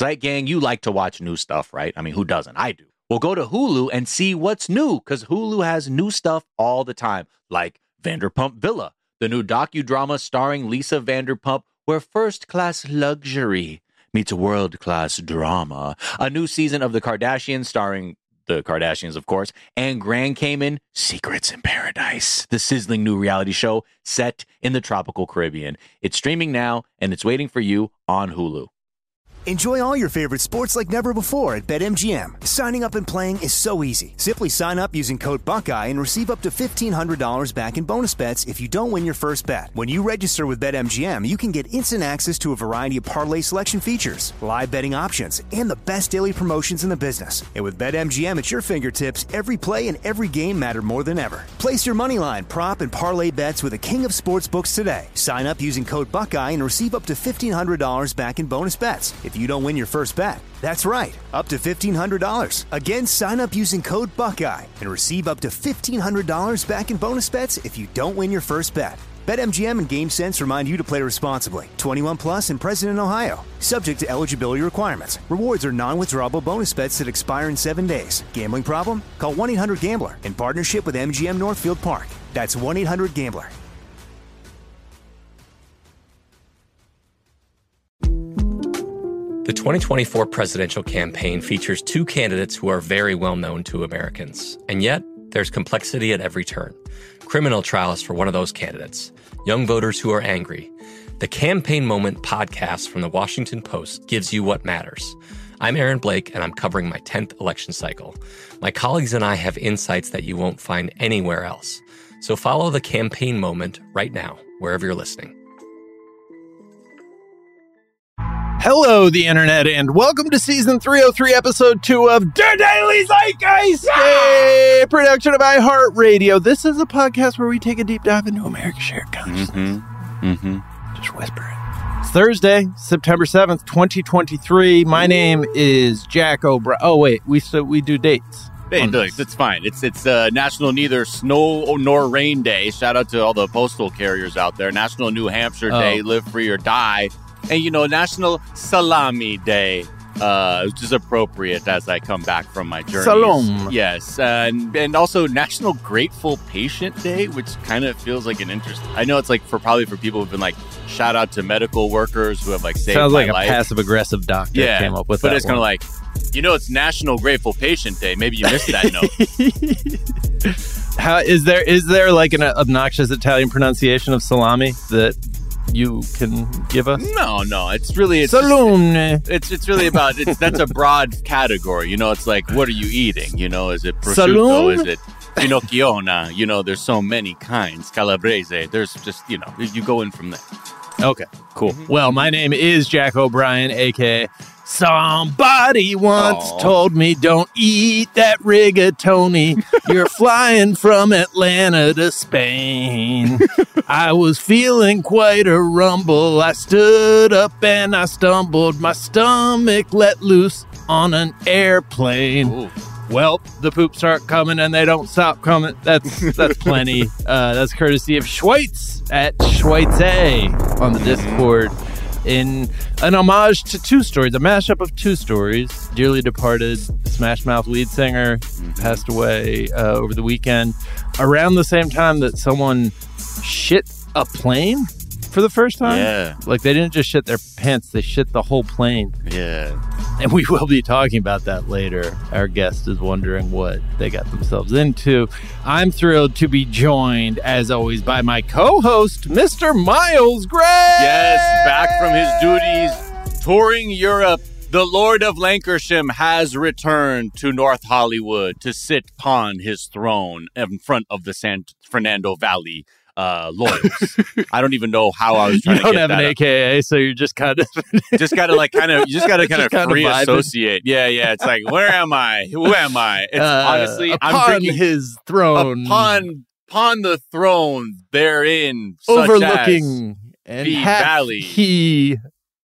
Zeit Gang, you like to watch new stuff, right? I mean, who doesn't? I do. Well, go to Hulu and see what's new, because Hulu has new stuff all the time, like Vanderpump Villa, the new docudrama starring Lisa Vanderpump, where first-class luxury meets world-class drama. A new season of The Kardashians starring the Kardashians, of course, and Grand Cayman, Secrets in Paradise, the sizzling new reality show set in the tropical Caribbean. It's streaming now, and it's waiting for you on Hulu. Enjoy all your favorite sports like never before at BetMGM. Signing up and playing is so easy. Simply sign up using code Buckeye and receive up to $1,500 back in bonus bets if you don't win your first bet. When you register with BetMGM, you can get instant access to a variety of parlay selection features, live betting options, and the best daily promotions in the business. And with BetMGM at your fingertips, every play and every game matter more than ever. Place your moneyline, prop, and parlay bets with the king of sportsbooks today. Sign up using code Buckeye and receive up to $1,500 back in bonus bets if you don't win your first bet. That's right, up to $1,500. Again, sign up using code Buckeye and receive up to $1,500 back in bonus bets if you don't win your first bet. BetMGM and GameSense remind you to play responsibly. 21 plus and present in Ohio. Subject to eligibility requirements. Rewards are non-withdrawable bonus bets that expire in 7 days. Gambling problem? Call 1-800-GAMBLER in partnership with MGM Northfield Park. That's 1-800-GAMBLER. The 2024 presidential campaign features two candidates who are very well known to Americans. And yet, there's complexity at every turn. Criminal trials for one of those candidates. Young voters who are angry. The Campaign Moment podcast from the Washington Post gives you what matters. I'm Aaron Blake, and I'm covering my 10th election cycle. My colleagues and I have insights that you won't find anywhere else. So follow The Campaign Moment right now, wherever you're listening. Hello, the internet, and welcome to season 303, episode 2 of The Daily Zeitgeist, a production of iHeartRadio. This is a podcast where we take a deep dive into America's shared consciousness. Just whisper it. It's Thursday, September 7th, 2023. My name is Jack O'Brien. Oh, wait, we do dates. It's fine. It's National Neither Snow Nor Rain Day. Shout out to all the postal carriers out there. National New Hampshire Day, Live Free or Die. And, National Salami Day, which is appropriate as I come back from my journey. Salome. Yes. And also National Grateful Patient Day, which kind of feels like an interest. I know it's like for people who've been like, shout out to medical workers who have like saved my life. Sounds like a passive-aggressive doctor came up with that. But it's kind of like, it's National Grateful Patient Day. Maybe you missed that note. How is there like an obnoxious Italian pronunciation of salami that you can give us? No. It's really Salome. It's really about that's a broad category. It's like, what are you eating? Is it prosciutto? Salome? Is it finocchiona? There's so many kinds. Calabrese. There's just you go in from there. Okay, cool. Well, my name is Jack O'Brien, aka Somebody once told me don't eat that rigatoni. You're flying from Atlanta to Spain. I was feeling quite a rumble. I stood up and I stumbled. My stomach let loose on an airplane. Ooh. Well, the poops start coming and they don't stop coming. That's plenty. That's courtesy of Schweitz at Schweitze on the Discord. In an homage to two stories, a mashup of two stories. Dearly departed Smash Mouth lead singer passed away over the weekend, around the same time that someone shit a plane for the first time. Yeah. Like, they didn't just shit their pants, they shit the whole plane. Yeah. And we will be talking about that later. Our guest is wondering what they got themselves into. I'm thrilled to be joined, as always, by my co-host, Mr. Miles Gray. Yes, back from his duties, touring Europe. The Lord of Lancashire has returned to North Hollywood to sit upon his throne in front of the San Fernando Valley lawyers. I don't even know how I was trying to get that. You don't have an AKA, so you're just kind of you just got to free associate. Yeah. It's like, where am I? Who am I? It's honestly, I'm drinking his throne. Upon the throne therein, overlooking the valley. He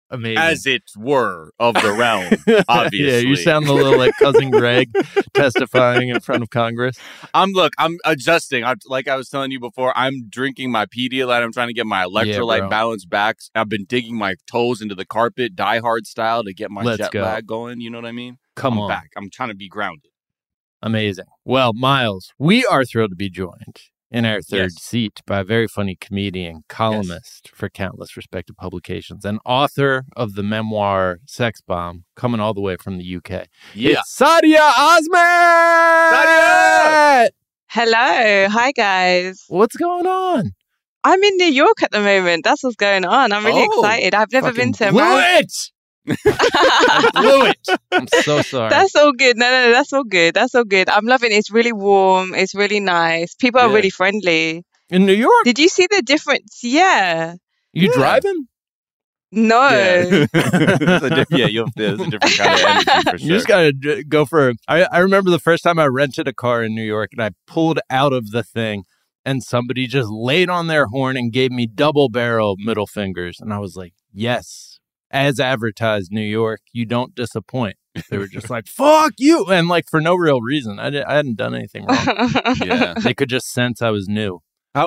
Amazing. as it were, of the realm, obviously. Yeah, you sound a little like Cousin Greg testifying in front of Congress. I'm adjusting. Like I was telling you before, I'm drinking my Pedialyte. I'm trying to get my electrolyte balance back. I've been digging my toes into the carpet, Die Hard style, to get my jet lag going. You know what I mean? I'm on. Back. I'm trying to be grounded. Amazing. Well, Miles, we are thrilled to be joined in our third seat by a very funny comedian, columnist for countless respected publications, and author of the memoir Sex Bomb, coming all the way from the UK. Yeah. It's Sadia Osman! Sadia! Hello. Hi, guys. What's going on? I'm in New York at the moment. That's what's going on. I'm really excited. I've never been to America. I blew it. I'm so sorry. That's all good. No, that's all good. That's all good. I'm loving it. It's really warm. It's really nice. People are really friendly. In New York? Did you see the difference? Yeah. You driving? No. There's a different kind of energy for sure. You just got to go for I remember the first time I rented a car in New York and I pulled out of the thing and somebody just laid on their horn and gave me double barrel middle fingers. And I was like, yes. As advertised, New York, you don't disappoint. They were just like, fuck you. And like for no real reason. I hadn't done anything wrong. Yeah. They could just sense I was new.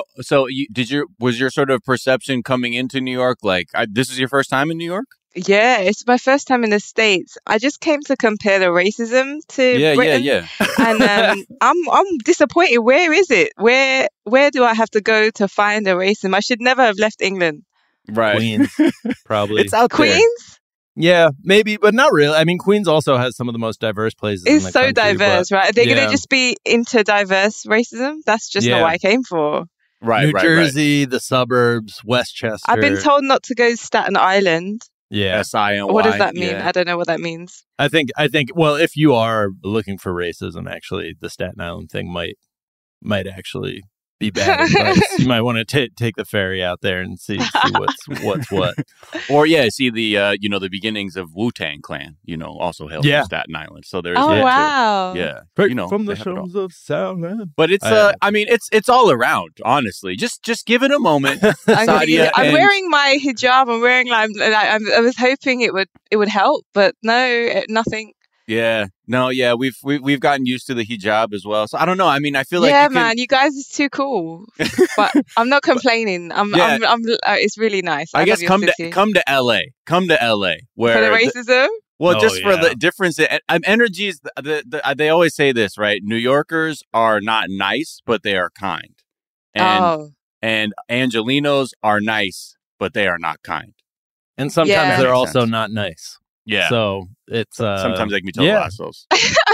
Was your sort of perception coming into New York like, this is your first time in New York? Yeah, it's my first time in the States. I just came to compare the racism to Britain. Yeah. And I'm disappointed. Where is it? Where do I have to go to find the racism? I should never have left England. Right. Queens, probably. It's out there. Queens? Yeah, maybe, but not really. I mean, Queens also has some of the most diverse places in the It's so country, diverse, right? They're going to just be into diverse racism? That's just not what I came for. Right, New Jersey, the suburbs, Westchester. I've been told not to go to Staten Island. Yeah. SINY. What does that mean? Yeah. I don't know what that means. I think, well, if you are looking for racism, actually, the Staten Island thing might actually be bad advice. You might want to take the ferry out there and see what's what. Or see the beginnings of Wu-Tang Clan, also hail from Staten Island. So there's that wow. too. Yeah. From the shores of Southland. But it's it's all around, honestly. Just give it a moment. Sadia, I'm wearing my hijab. I'm wearing I was hoping it would help, but no, nothing. Yeah. No, yeah, we've gotten used to the hijab as well. So I don't know. I mean, I feel like you guys are too cool. But I'm not complaining. It's really nice. I guess come to LA. Come to LA where for the racism. For the difference in energies. They always say this, right? New Yorkers are not nice, but they are kind. And Angelinos are nice, but they are not kind. And sometimes they're also not nice. Yeah. So it's sometimes they can be total assholes.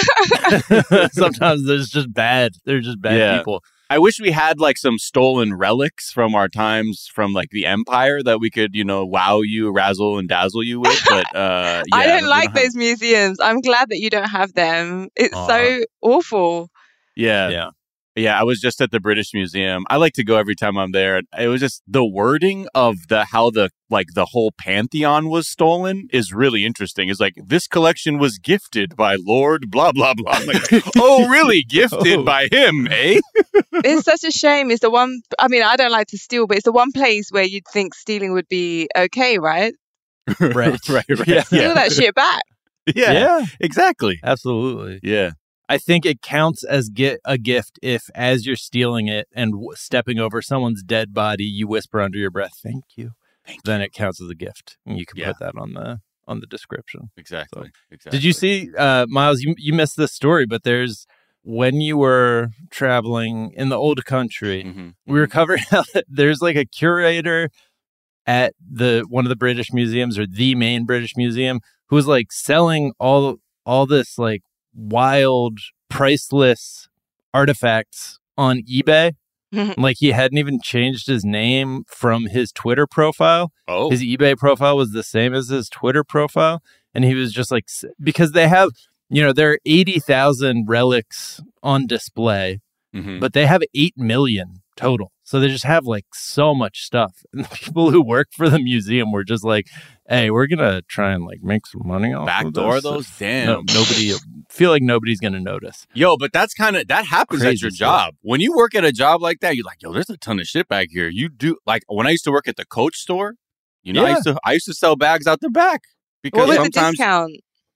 Sometimes they're just bad people. I wish we had like some stolen relics from our times from like the Empire that we could, wow you, razzle and dazzle you with. But I don't like those museums. I'm glad that you don't have them. It's so awful. Yeah. Yeah, I was just at the British Museum. I like to go every time I'm there. It was just the wording of how the whole Pantheon was stolen is really interesting. It's like, this collection was gifted by Lord blah, blah, blah. I'm like, oh, really? Gifted by him, eh? It's such a shame. It's the one, I mean, I don't like to steal, but it's the one place where you'd think stealing would be okay, right? Right. Yeah. Steal that shit back. Yeah, exactly. Absolutely. Yeah. I think it counts as a gift if, as you're stealing it and stepping over someone's dead body, you whisper under your breath, "Thank you." Then it counts as a gift, and you can put that on the description. Exactly. So, Exactly. Did you see, Miles? You missed this story, but when you were traveling in the old country, we were covering how there's like a curator at one of the British museums, or the main British museum, who was like selling all this like wild, priceless artifacts on eBay. Like he hadn't even changed his name from his Twitter profile. Oh. His eBay profile was the same as his Twitter profile. And he was just like, because they have, there are 80,000 relics on display, but they have 8 million total. So they just have like so much stuff. And the people who work for the museum were just like, hey, we're going to try and like make some money off backdoor those. Damn. Feel like nobody's going to notice. Yo, but that happens at your job. When you work at a job like that, you're like, yo, there's a ton of shit back here. You do, like when I used to work at the Coach store, You know, Yeah. I used to sell bags out the back because What was the sometimes discount?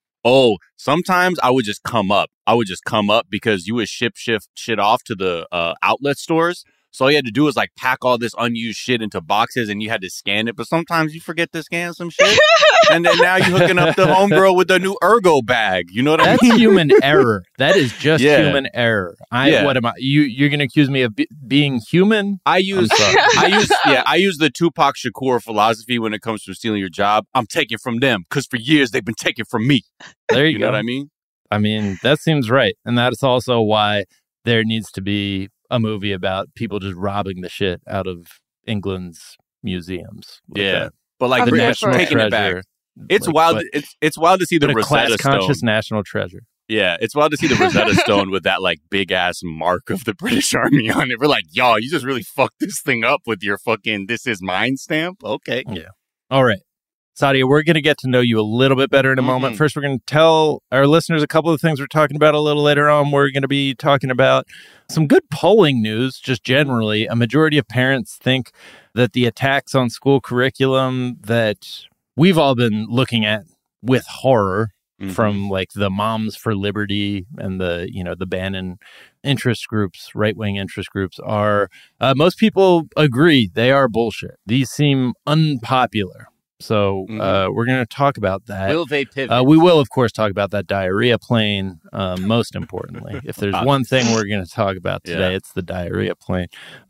sometimes I would just come up. Because you would ship shit off to the outlet stores. So all you had to do was like pack all this unused shit into boxes and you had to scan it. But sometimes you forget to scan some shit. And then now you're hooking up the homegirl with the new Ergo bag. You know what I mean? That's human error. That is just Yeah. human error. Yeah. What am I? You're going to accuse me of being human? I use sorry. I use the Tupac Shakur philosophy when it comes to stealing your job. I'm taking from them because for years they've been taking from me. There you You go. know what I mean? I mean, that seems right. And that's also why there needs to be a movie about people just robbing the shit out of England's museums. Like Yeah. that. But like I'm the here national for it. taking it back. treasure. It's Like, wild. but- It's wild to see the but a Rosetta class-conscious Stone. national treasure. Yeah, it's wild to see the Rosetta Stone with that like big ass mark of the British Army on it. We're like, y'all, you just really fucked this thing up with your fucking "this is mine" stamp. Okay. All right. Sadia, we're going to get to know you a little bit better in a moment. First, we're going to tell our listeners a couple of things we're talking about a little later on. We're going to be talking about some good polling news, just generally. A majority of parents think that the attacks on school curriculum that we've all been looking at with horror from like the Moms for Liberty and the Bannon interest groups, right-wing interest groups are, most people agree they are bullshit. These seem unpopular. So we're going to talk about that. Will they pivot? We will, of course, talk about that diarrhea plane, most importantly. If there's one thing we're going to talk about today, it's the diarrhea plane.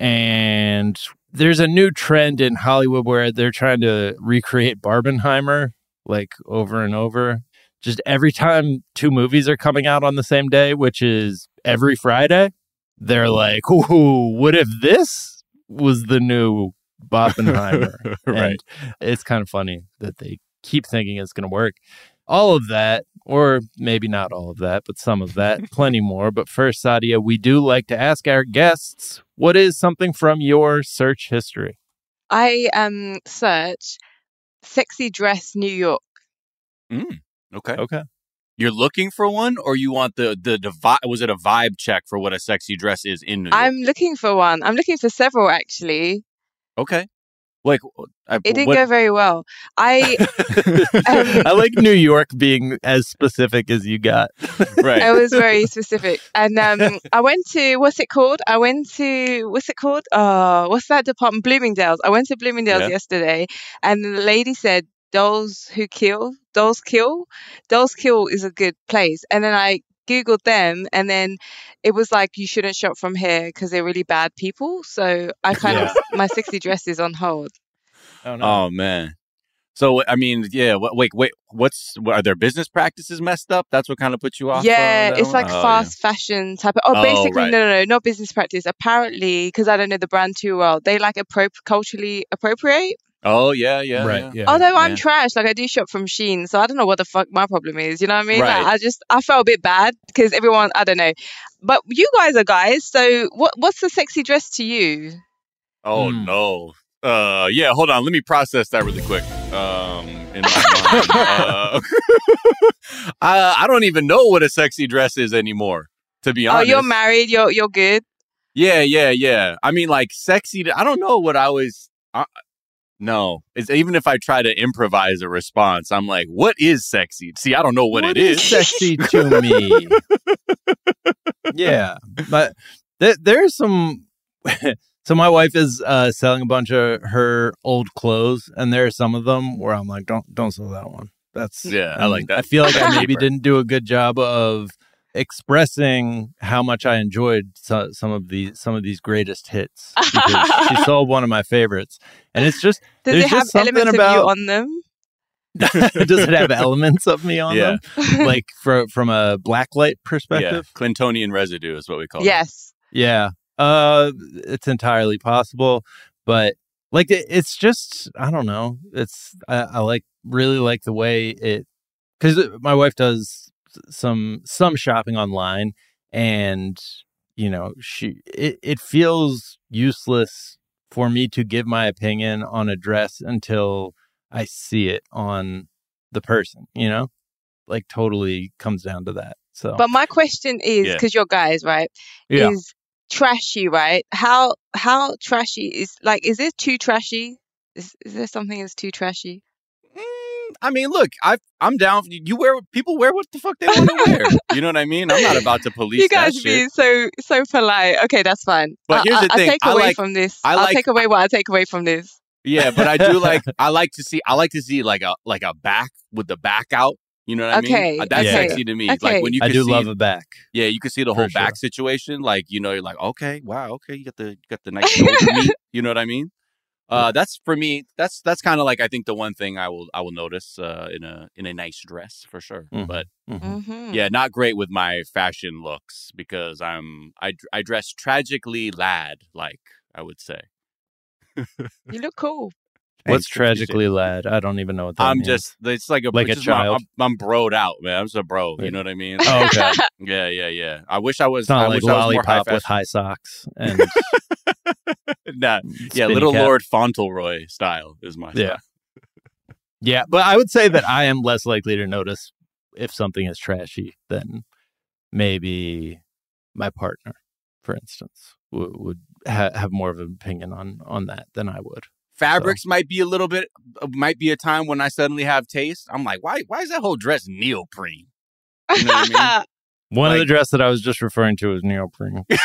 And there's a new trend in Hollywood where they're trying to recreate Barbenheimer, like over and over. Just every time two movies are coming out on the same day, which is every Friday, they're like, ooh, what if this was the new Barbenheimer? Right. And it's kind of funny that they keep thinking it's going to work. All of that, or maybe not all of that, but some of that, plenty more. But first, Sadia, we do like to ask our guests, what is something from your search history? I search sexy dress New York. Okay. Okay. You're looking for one, or you want the was it a vibe check for what a sexy dress is in New York? I'm looking for one. I'm looking for several actually. Okay. Like It didn't go very well. I like New York being as specific as you got. right. I was very specific. And I went to, what's it called? What's that department? Bloomingdale's. I went to Bloomingdale's yesterday and the lady said, Dolls Kill is a good place. And then I Googled them and then it was like, you shouldn't shop from here because they're really bad people. So I kind of, my sexy dress is on hold. Oh, no. Oh, man. So, I mean, yeah, wait, are their business practices messed up? That's what kind of put you off? Yeah, it's like fast fashion type of, basically, right. no, not business practice. Apparently, because I don't know the brand too well, they like culturally appropriate. Oh, yeah. Right. Yeah. Although I'm trash, like I do shop from Shein, so I don't know what the fuck my problem is. You know what I mean? Right. Like, I felt a bit bad because everyone, I don't know. But you guys are guys, so what's the sexy dress to you? Oh, no. Yeah, hold on. Let me process that really quick. In my mind. I don't even know what a sexy dress is anymore, to be honest. Oh, you're married. You're good. Yeah. I mean, like sexy. I don't know what I was. No, it's even if I try to improvise a response, I'm like, what is sexy? See, I don't know what it is. Sexy to me. Yeah, but there's some. So my wife is selling a bunch of her old clothes, and there are some of them where I'm like, don't sell that one. That's I like that. I feel like I maybe didn't do a good job of expressing how much I enjoyed some of these greatest hits because she sold one of my favorites, and it's just does it have elements of you on them? Does it have elements of me on them, like from a blacklight perspective? Yeah, Clintonian residue is what we call it. Yes. Yeah. It's entirely possible, but like it's just I don't know. It's I really like the way it because my wife does some shopping online, and you know it feels useless for me to give my opinion on a dress until I see it on the person. You know, like totally comes down to that. So, but my question is because you're guys, right? Yeah. Is trashy, right? How trashy is it too trashy? Is there something that's too trashy? I mean, look, I'm down. You wear people wear what the fuck they want to wear. You know what I mean? I'm not about to police You guys that being shit. so polite. Okay, that's fine. But here's the thing. I take away from this. I'll take away what I take away from this. Yeah, but I do like. I like to see like a back with the back out. You know what I mean? That's sexy to me. Okay. Like when you I can do see, love a back. Yeah, you can see the For whole sure. back situation. Like, you know, you're like, okay, wow, okay, you got the nice shoulder meat. You know what I mean? That's for me. That's kind of like I think the one thing I will notice in a nice dress for sure. Mhm. But Mm-hmm. yeah, not great with my fashion looks because I dress tragically lad like, I would say. You look cool. What's Thanks, tragically lad? I don't even know what that I'm means. just it's like Like a just child? I'm broed out, man. I'm just a bro. You know what I mean? Oh, okay. Yeah. I wish I was. It's not I like wish I was more lollipop with fashion. high socks and Nah, yeah, spinny Little cap. Lord Fauntleroy style is my Yeah. style. Yeah, but I would say that I am less likely to notice if something is trashy than maybe my partner, for instance, would have more of an opinion on that than I would. Fabrics might be a time when I suddenly have taste. I'm like, why is that whole dress neoprene? You know what I mean? One of the Like- dress that I was just referring to is neoprene. So,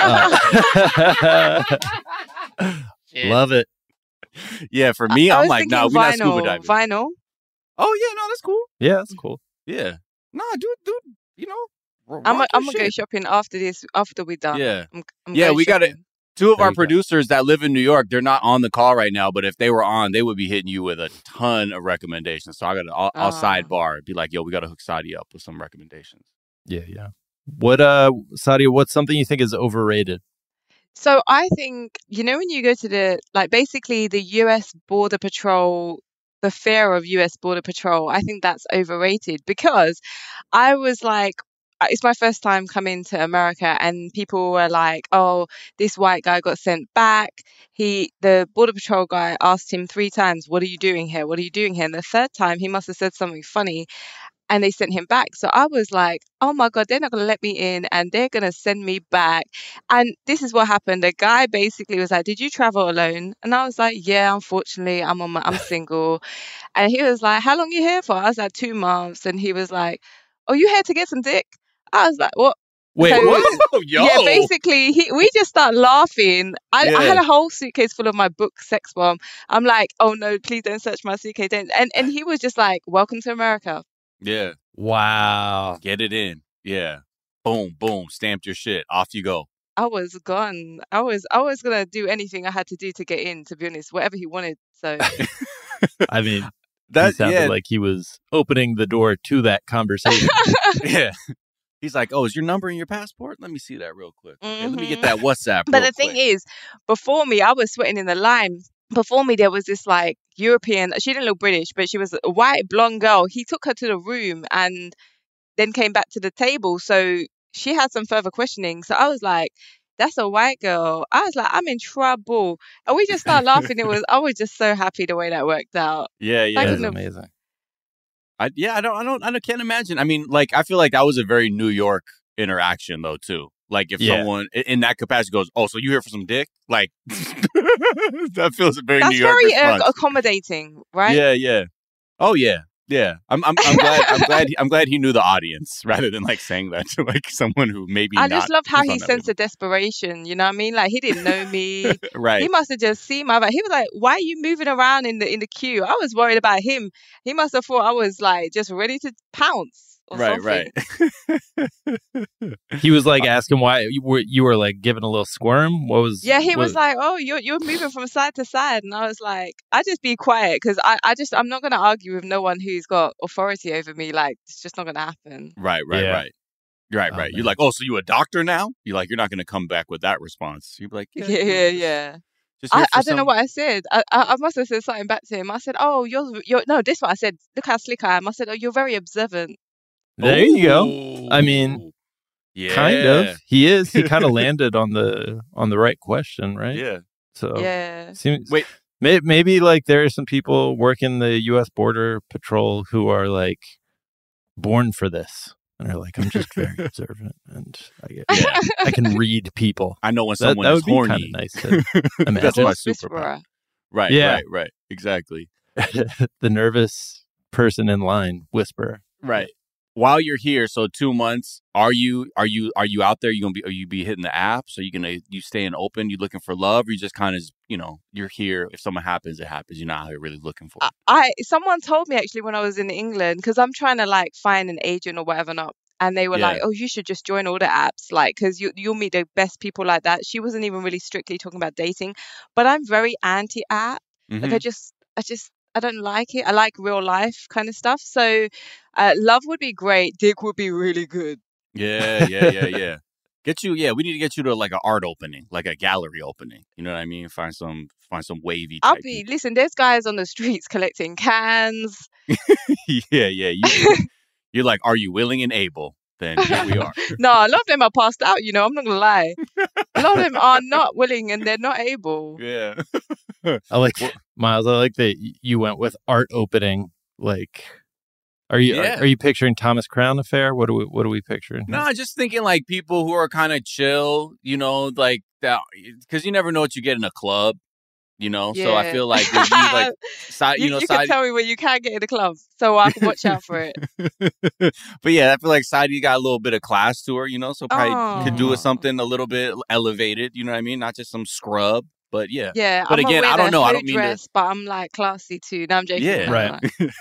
love it. Yeah, for me, I I'm was like, thinking no, we're not scuba vinyl. diving. Vinyl. Oh yeah, no, that's cool. Yeah, that's cool. Yeah, nah, dude, you know, I'm rock your gonna go shit. shopping after this. After we're done. Yeah. I'm Yeah, going we gotta- shopping. Two of There our you go. producers that live in New York, they're not on the call right now, but if they were on, they would be hitting you with a ton of recommendations. So I'll Ah. sidebar, be like, yo, we got to hook Sadia up with some recommendations. Yeah. What Sadia, what's something you think is overrated? So I think, when you go to basically the US Border Patrol, the fear of US Border Patrol, I think that's overrated because I was like, it's my first time coming to America and people were like, oh, this white guy got sent back. The Border Patrol guy asked him 3 times, what are you doing here? What are you doing here? And the third time he must have said something funny and they sent him back. So I was like, oh my God, they're not going to let me in and they're going to send me back. And this is what happened. The guy basically was like, did you travel alone? And I was like, yeah, unfortunately, I'm single. And he was like, how long are you here for? I was like, 2 months. And he was like, oh, you here to get some dick? I was like, what? Wait, So- what? Yo, Yeah, basically, we just started laughing. I Yeah. had a whole suitcase full of my book, Sex Bomb. I'm like, oh no, please don't search my suitcase. And he was just like, welcome to America. yeah, Wow. get it in. Yeah, boom, stamped your shit. Off you go. I was gone. I was gonna do anything I had to do to get in, to be honest, whatever he wanted. So I mean, he That sounded like he was opening the door to that conversation. yeah. He's like, oh, is your number in your passport? Let me see that real quick. Okay, let me get Mhm. that WhatsApp. But real the thing quick. is, before me, I was sweating in the line. Before me, there was this like European, she didn't look British, but she was a white blonde girl. He took her to the room and then came back to the table. So she had some further questioning. So I was like, that's a white girl. I was like, I'm in trouble. And we just started laughing. I was just so happy the way that worked out. Yeah, yeah. Like That's in the- amazing. I can't imagine. I mean, like, I feel like that was a very New York interaction, though, too. Like, if Yeah. someone in that capacity goes, "Oh, so you here for some dick?" Like, that feels very That's New York very response. accommodating, right? Yeah. Oh, yeah. I'm glad he knew the audience rather than like saying that to like someone who maybe. I just love how who's he not that sensed the desperation. You know what I mean? Like he didn't know me. label. Right. He must have just seen my. He was like, "Why are you moving around in the queue?" I was worried about him. He must have thought I was like just ready to pounce or something. He was like asking why you were like giving a little squirm. What was? Yeah, he was what- like, "Oh, you're moving from side to side," and I was like, "I just be quiet because I'm not gonna argue with no one who's got authority over me. Like it's just not gonna happen." Right. Yeah. Right. Oh, You're man. like, oh, so you a doctor now? You're like, you're not going to come back with that response. You're like, Yeah. Just here for I don't know some- what I said. I must have said something back to him. I said, "Oh, you're no." This is what I said. Look how slick I am. I said, "Oh, you're very observant." There you go. Ooh. I mean, yeah. Kind of. He is. He kind of landed on the right question, right? Yeah. So Yeah. seems, Wait. maybe like there are some people working the U.S. Border Patrol who are like born for this, and they're like, I'm just very observant, and I can read people. I know when That someone would is be horny. kind of nice to That's imagine. my Whisperer. superpower. Right, Yeah. right. Exactly. The nervous person in line whisper. Right. While you're here, so 2 months, are you out there? Are you be hitting the apps? Are you staying open? You looking for love? Or you just kind of, you're here. If something happens, it happens. You're not out here really looking for it. Someone told me actually when I was in England, because I'm trying to like find an agent or whatever not. And they were like, oh, you should just join all the apps, like, because you'll meet the best people like that. She wasn't even really strictly talking about dating, but I'm very anti-app. Like, I don't like it. I like real life kind of stuff. So love would be great. Dick would be really good. Yeah. We need to get you to like an art opening, like a gallery opening. You know what I mean? Find some wavy type people. Listen, there's guys on the streets collecting cans. Yeah. You're like, are you willing and able? Then here we are. No, a lot of them are passed out, I'm not going to lie. A lot of them are not willing and they're not able. Yeah. Miles, I like that you went with art opening. Like, are you picturing Thomas Crown Affair? What are we picturing? No, just thinking like people who are kind of chill, like that, because you never know what you get in a club. So I feel like you like side, you can tell me where you can get in the club, so I can watch out for it. But yeah, I feel like Sadie got a little bit of class to her, so probably could do with something a little bit elevated. You know what I mean? Not just some scrub, but yeah. Yeah, but again, I don't know. I don't mean dress, but I'm like classy too. No, I'm joking. Yeah, right.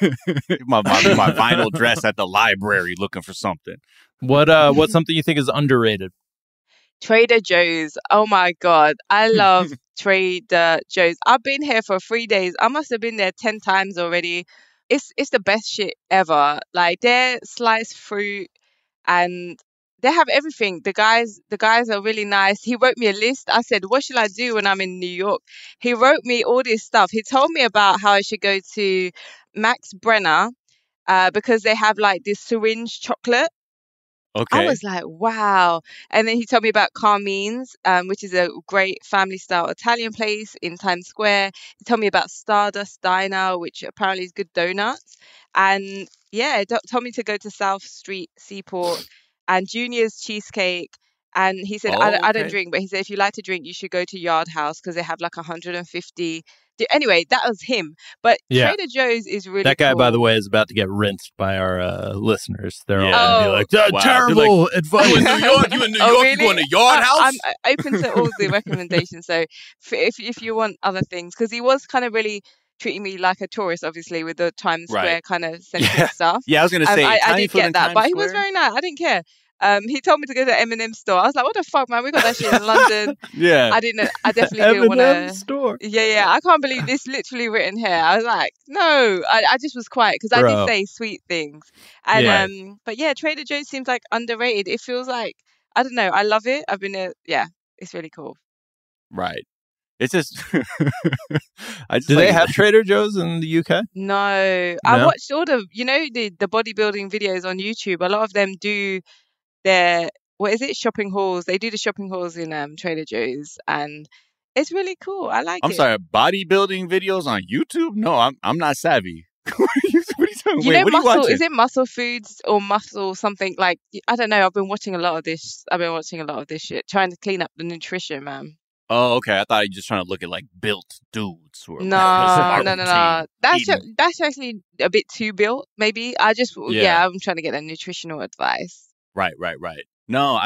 my vinyl dress at the library, looking for something. What's something you think is underrated? Trader Joe's. Oh my God. I love Trader Joe's. I've been here for 3 days. I must have been there 10 times already. It's the best shit ever. Like, their sliced fruit, and they have everything. The guys are really nice. He wrote me a list. I said, what should I do when I'm in New York? He wrote me all this stuff. He told me about how I should go to Max Brenner because they have like this syringe chocolate. Okay. I was like, wow. And then he told me about Carmine's, which is a great family-style Italian place in Times Square. He told me about Stardust Diner, which apparently is good donuts. And yeah, told me to go to South Street Seaport and Junior's Cheesecake. And he said, I don't drink, but he said, if you like to drink, you should go to Yard House because they have like 150. Anyway, that was him. But Trader Joe's is really That guy, cool. by the way, is about to get rinsed by our listeners. They're all going to be like, that's terrible advice. You in New York? You in New York? Really? You going to Yard House? I'm open to all the recommendations. So if you want other things, because he was kind of really treating me like a tourist, obviously, with the Times Square kind of centric stuff. Yeah, I was going to say, I did get that, but he was Square? very nice. I didn't care. He told me to go to the M&M store. I was like, what the fuck, man? We got that shit in London. Yeah. I definitely didn't want to. store. Yeah. I can't believe this literally written here. I was like, no. I just was quiet because I did say sweet things. And but yeah, Trader Joe's seems like underrated. It feels like, I don't know. I love it. I've been there. Yeah, it's really cool. Right. It's just. Do they have Trader Joe's in the UK? No. I watched all the bodybuilding videos on YouTube. A lot of them do their, shopping hauls. They do the shopping hauls in Trader Joe's, and it's really cool. I like it. I'm sorry, bodybuilding videos on YouTube? No, I'm not savvy. What are you talking? Wait, what are you watching? Is it Muscle Foods or Muscle something? Like, I don't know. I've been watching a lot of this shit, trying to clean up the nutrition, man. Oh, okay. I thought you were just trying to look at like built dudes who are No. That's actually a bit too built. Maybe I'm trying to get a nutritional advice. Right. No,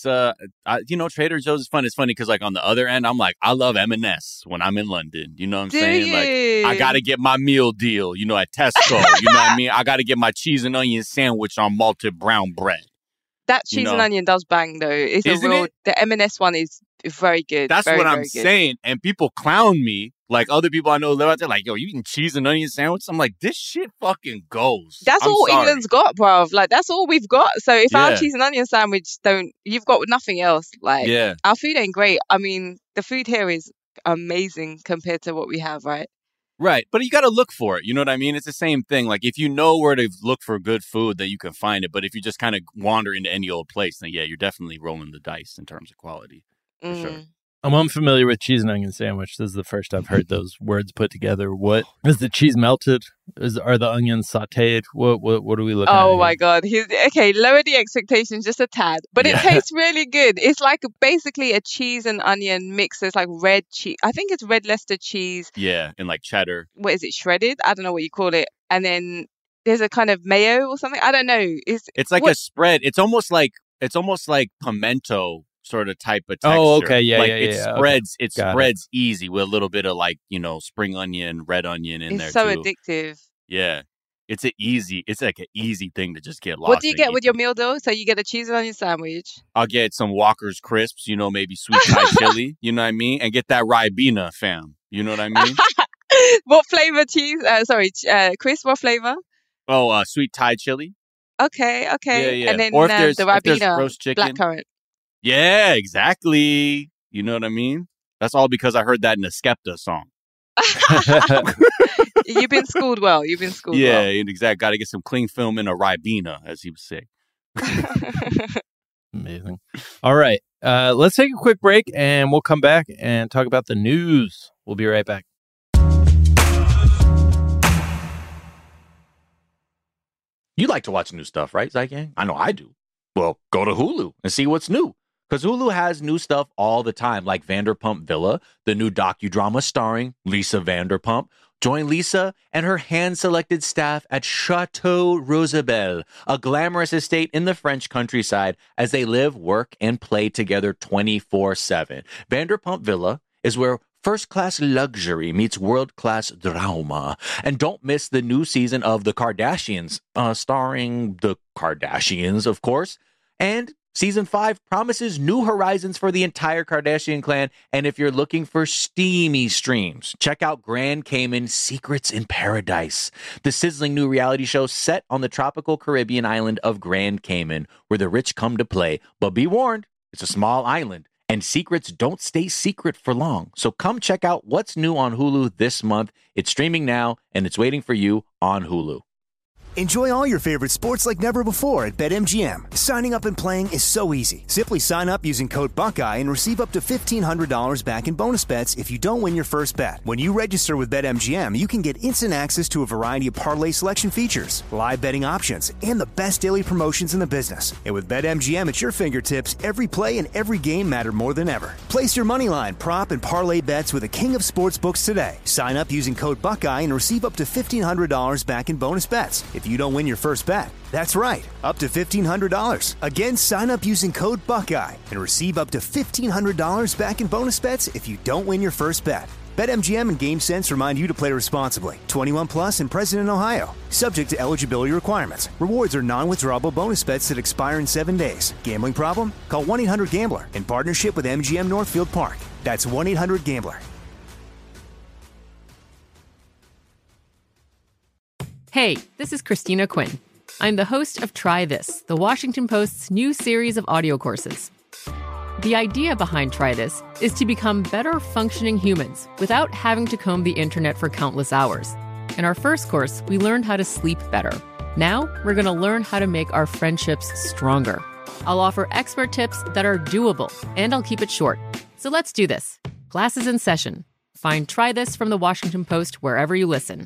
Trader Joe's is fun. It's funny because like on the other end, I'm like, I love M&S when I'm in London. You know what I'm saying? Like, I got to get my meal deal, at Tesco. You know what I mean? I got to get my cheese and onion sandwich on malted brown bread. That cheese and onion does bang though. The M&S one is very good. That's very, what I'm very good. saying. And people clown me. Like other people I know live out there, like, yo, you eating cheese and onion sandwich? I'm like, this shit fucking goes. That's all England's got, bruv. Like, that's all we've got. So if our cheese and onion sandwich you've got nothing else. Like, our food ain't great. I mean, the food here is amazing compared to what we have, right? Right. But you got to look for it. You know what I mean? It's the same thing. Like, if you know where to look for good food, that you can find it. But if you just kind of wander into any old place, then yeah, you're definitely rolling the dice in terms of quality. For sure. I'm unfamiliar with cheese and onion sandwich. This is the first I've heard those words put together. What is the cheese melted? Are the onions sautéed? What are we looking at? Oh my God. Okay, lower the expectations just a tad. But it tastes really good. It's like basically a cheese and onion mix. It's like red cheese. I think it's red Leicester cheese. Yeah, and like cheddar. What is it? Shredded? I don't know what you call it. And then there's a kind of mayo or something. I don't know. It's like a spread. It's almost like pimento sort of type of texture. Oh, okay. Yeah, like yeah, it yeah. spreads. Okay. It spreads easy with a little bit of like, spring onion, red onion in there It's so too. addictive. Yeah. It's like an easy thing to just get lost. What do you get in with your meal though? So you get a cheese and onion sandwich. I'll get some Walker's crisps, maybe sweet Thai chili, you know what I mean? And get that Ribena, fam. You know what I mean? What flavor cheese? Chris, what flavor? Oh, sweet Thai chili. Okay. Yeah. And then or if the there's Ribena, roast chicken. blackcurrant. Yeah, exactly. You know what I mean? That's all because I heard that in a Skepta song. You've been schooled well. Yeah, exactly. Got to get some cling film and a Ribena, as he would say. Amazing. All right. Let's take a quick break and we'll come back and talk about the news. We'll be right back. You like to watch new stuff, right, Zygang? I know I do. Well, go to Hulu and see what's new. Because Hulu has new stuff all the time, like Vanderpump Villa, the new docudrama starring Lisa Vanderpump. Join Lisa and her hand-selected staff at Chateau Rosabelle, a glamorous estate in the French countryside, as they live, work, and play together 24/7. Vanderpump Villa is where first-class luxury meets world-class drama. And don't miss the new season of The Kardashians, starring the Kardashians, of course. And Season 5 promises new horizons for the entire Kardashian clan. And if you're looking for steamy streams, check out Grand Cayman Secrets in Paradise, the sizzling new reality show set on the tropical Caribbean island of Grand Cayman, where the rich come to play. But be warned, it's a small island, and secrets don't stay secret for long. So come check out what's new on Hulu this month. It's streaming now, and it's waiting for you on Hulu. Enjoy all your favorite sports like never before at BetMGM. Signing up and playing is so easy. Simply sign up using code Buckeye and receive up to $1,500 back in bonus bets if you don't win your first bet. When you register with BetMGM, you can get instant access to a variety of parlay selection features, live betting options, and the best daily promotions in the business. And with BetMGM at your fingertips, every play and every game matter more than ever. Place your moneyline, prop, and parlay bets with the king of sportsbooks today. Sign up using code Buckeye and receive up to $1,500 back in bonus bets if you don't win your first bet. That's right, up to $1,500. Again, sign up using code Buckeye and receive up to $1,500 back in bonus bets if you don't win your first bet. BetMGM and GameSense remind you to play responsibly. 21 plus and present in Ohio. Subject to eligibility requirements. Rewards are non-withdrawable bonus bets that expire in 7 days. Gambling problem? Call 1-800-GAMBLER in partnership with MGM Northfield Park. That's 1-800-GAMBLER. Hey, this is Christina Quinn. I'm the host of Try This, the Washington Post's new series of audio courses. The idea behind Try This is to become better functioning humans without having to comb the internet for countless hours. In our first course, we learned how to sleep better. Now, we're going to learn how to make our friendships stronger. I'll offer expert tips that are doable, and I'll keep it short. So let's do this. Class is in session. Find Try This from the Washington Post wherever you listen.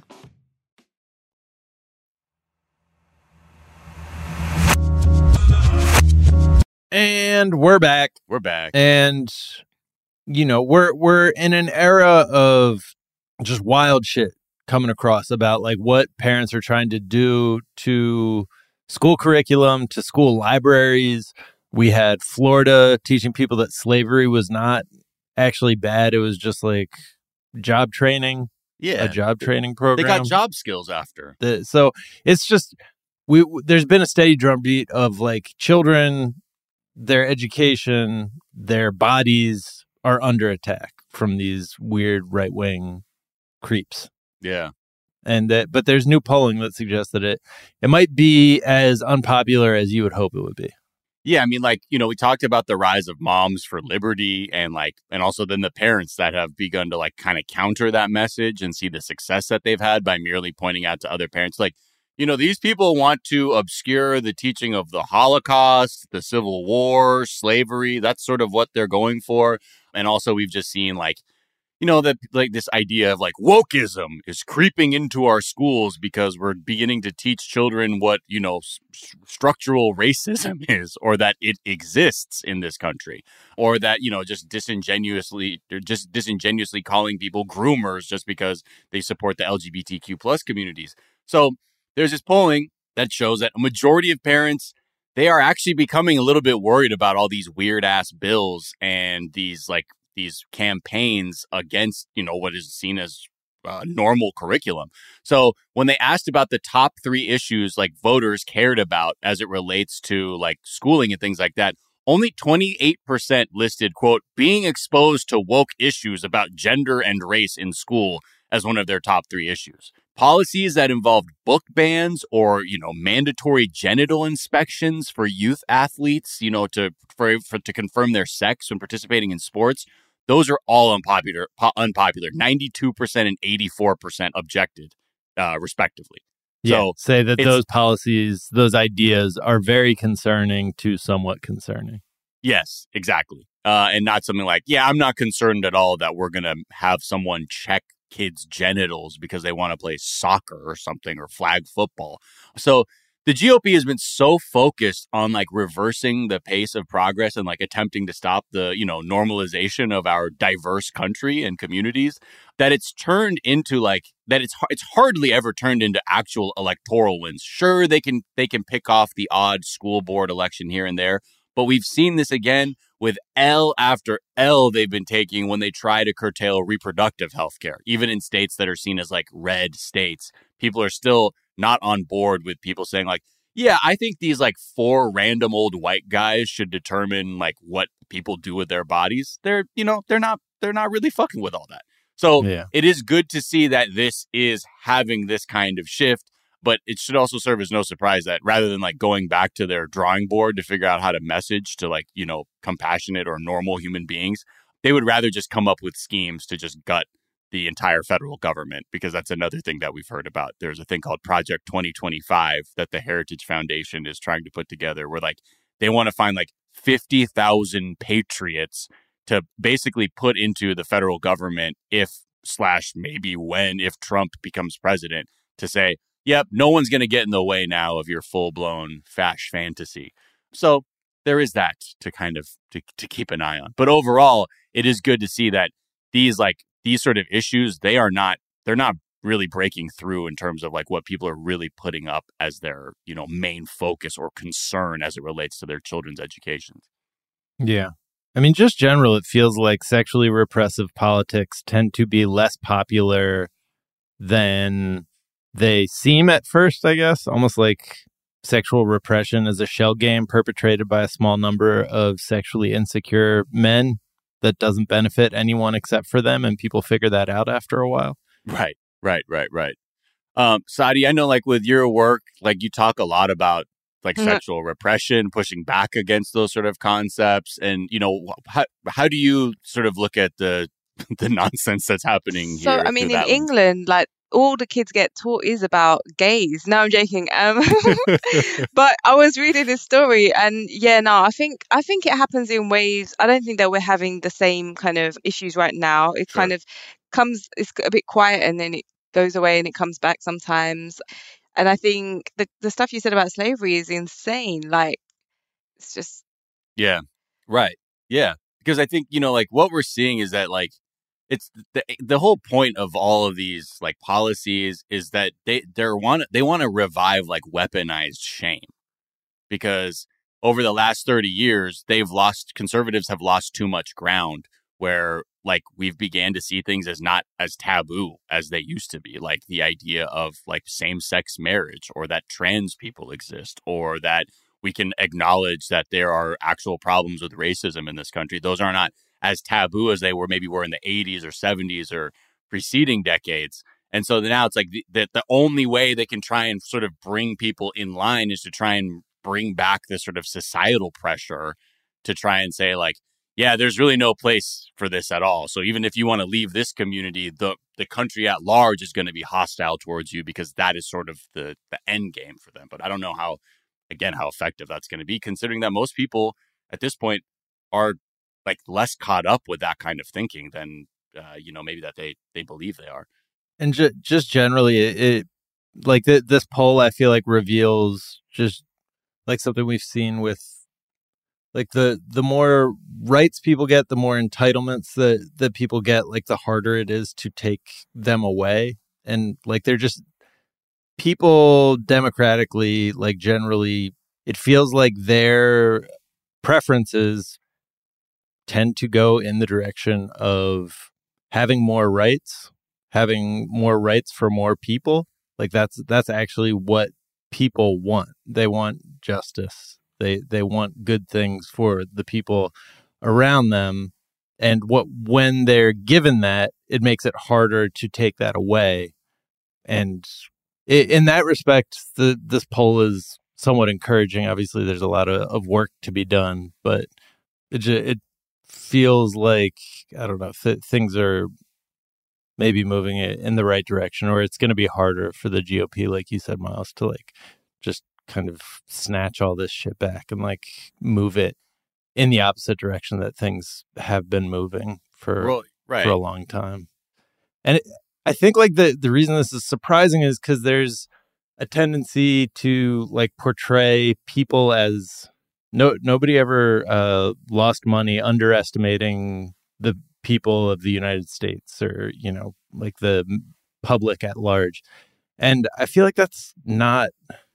And we're back. We're back. And we're in an era of just wild shit coming across about like what parents are trying to do to school curriculum, to school libraries. We had Florida teaching people that slavery was not actually bad. It was just like job training. Yeah. A job training program. They got job skills after. So it's just there's been a steady drumbeat of like children, their education, their bodies are under attack from these weird right-wing creeps. Yeah. But there's new polling that suggests that it might be as unpopular as you would hope it would be. Yeah, I mean, like, we talked about the rise of Moms for Liberty and also then the parents that have begun to like kind of counter that message and see the success that they've had by merely pointing out to other parents. Like, These people want to obscure the teaching of the Holocaust, the Civil War, slavery. That's sort of what they're going for. And also, we've just seen that this idea of wokeism is creeping into our schools because we're beginning to teach children what, structural racism is, or that it exists in this country, or that, just disingenuously calling people groomers just because they support the LGBTQ plus communities. So there's this polling that shows that a majority of parents, they are actually becoming a little bit worried about all these weird ass bills and these campaigns against, what is seen as normal curriculum. So when they asked about the top 3 issues voters cared about as it relates to schooling and things like that, only 28% listed, quote, being exposed to woke issues about gender and race in school as one of their top 3 issues. Policies that involved book bans or, mandatory genital inspections for youth athletes, to confirm their sex when participating in sports. Those are all unpopular. 92% and 84% objected, respectively. Yeah, So say that those policies, those ideas are very concerning to somewhat concerning. Yes, exactly. And not something I'm not concerned at all that we're going to have someone check kids' genitals because they want to play soccer or something, or flag football. So the GOP has been so focused on reversing the pace of progress and attempting to stop the, normalization of our diverse country and communities, that it's turned into it's hardly ever turned into actual electoral wins. Sure, they can pick off the odd school board election here and there, but we've seen this again with L after L they've been taking when they try to curtail reproductive health care. Even in states that are seen as red states, people are still not on board with people saying yeah, I think these 4 random old white guys should determine what people do with their bodies. They're not really fucking with all that. So It is good to see that this is having this kind of shift, but it should also serve as no surprise that rather than going back to their drawing board to figure out how to message to compassionate or normal human beings, they would rather just come up with schemes to just gut the entire federal government, because that's another thing that we've heard about. There's a thing called Project 2025 that the Heritage Foundation is trying to put together where they want to find 50,000 patriots to basically put into the federal government if Trump becomes president, to say, yep, no one's going to get in the way now of your full-blown fash fantasy. So there is that to kind of to keep an eye on. But overall, it is good to see that these sort of issues, they're not really breaking through in terms of what people are really putting up as their, main focus or concern as it relates to their children's education. Yeah. I mean, just general, it feels like sexually repressive politics tend to be less popular than they seem at first, I guess. Almost like sexual repression is a shell game perpetrated by a small number of sexually insecure men that doesn't benefit anyone except for them, and people figure that out after a while. Right. Saadi, I know with your work, you talk a lot about sexual repression, pushing back against those sort of concepts. And, how do you sort of look at the nonsense that's happening here? So, I mean, in England, all the kids get taught is about gays. No, I'm joking. But I was reading this story, and I think it happens in ways. I don't think that we're having the same kind of issues right now. It kind of it's a bit quiet, and then it goes away, and it comes back sometimes. And I think the stuff you said about slavery is insane. It's just right. Yeah, because I think what we're seeing is that it's the whole point of all of these policies is that they want to revive weaponized shame, because over the last 30 years conservatives have lost too much ground, where we've began to see things as not as taboo as they used to be, the idea of same-sex marriage, or that trans people exist, or that we can acknowledge that there are actual problems with racism in this country. Those are not as taboo as they were in the 80s or 70s or preceding decades. And so now it's the only way they can try and sort of bring people in line is to try and bring back this sort of societal pressure to try and say yeah, there's really no place for this at all. So even if you want to leave this community, the country at large is going to be hostile towards you because that is sort of the end game for them. But I don't know how effective that's going to be, considering that most people at this point are like less caught up with that kind of thinking than, maybe that they believe they are. And just generally, it like this poll, I feel like reveals just like something we've seen with like the more rights people get, the more entitlements that people get, like the harder it is to take them away. And like they're just people democratically, like generally, it feels like their preferences tend to go in the direction of having more rights for more people. Like that's actually what people want. They want justice. They want good things for the people around them. And when they're given that, it makes it harder to take that away. And in that respect, this poll is somewhat encouraging. Obviously, there's a lot of work to be done, but it feels like, I don't know, things are maybe moving in the right direction, or it's going to be harder for the GOP, like you said, Miles, to like just kind of snatch all this shit back and like move it in the opposite direction that things have been moving for a long time. And I think like the reason this is surprising is because there's a tendency to like portray people as nobody ever lost money underestimating the people of the United States, or like the public at large. And I feel like that's not.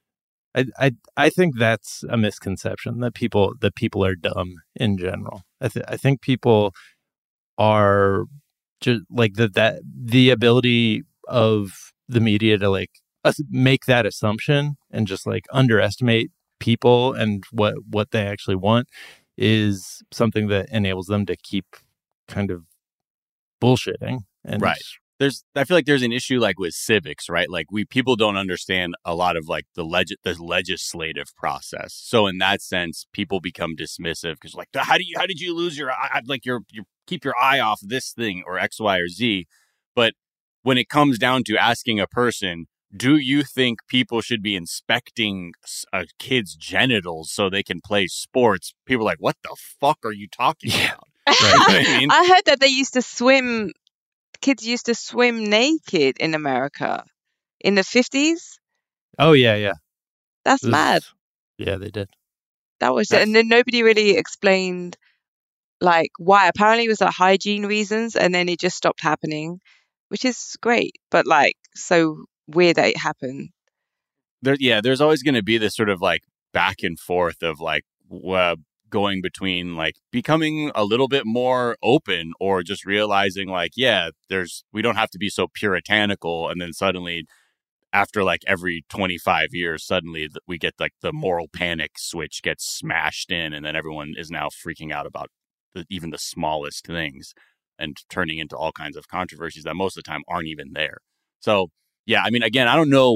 I think that's a misconception that people are dumb in general. I think people are just like that the ability of the media to like make that assumption and just like underestimate people and what they actually want is something that enables them to keep kind of bullshitting. And right. I feel like there's an issue like with civics, right? Like people don't understand a lot of like the legislative process. So in that sense, people become dismissive because like, how did you lose your eye? Like you keep your eye off this thing or X, Y, or Z. But when it comes down to asking a person, do you think people should be inspecting a kid's genitals so they can play sports? People are like, what the fuck are you talking about? Right. I mean? I heard that they used to swim. Kids used to swim naked in America in the 50s. Oh, yeah. That's mad. Yeah, they did. That was it. And then nobody really explained like why. Apparently it was like hygiene reasons, and then it just stopped happening, which is great, but like so weird that it happened. There's always going to be this sort of like back and forth of like going between like becoming a little bit more open or just realizing like, we don't have to be so puritanical. And then suddenly after like every 25 years, suddenly we get like the moral panic switch gets smashed in. And then everyone is now freaking out about even the smallest things and turning into all kinds of controversies that most of the time aren't even there. So, yeah, I mean, again, I don't know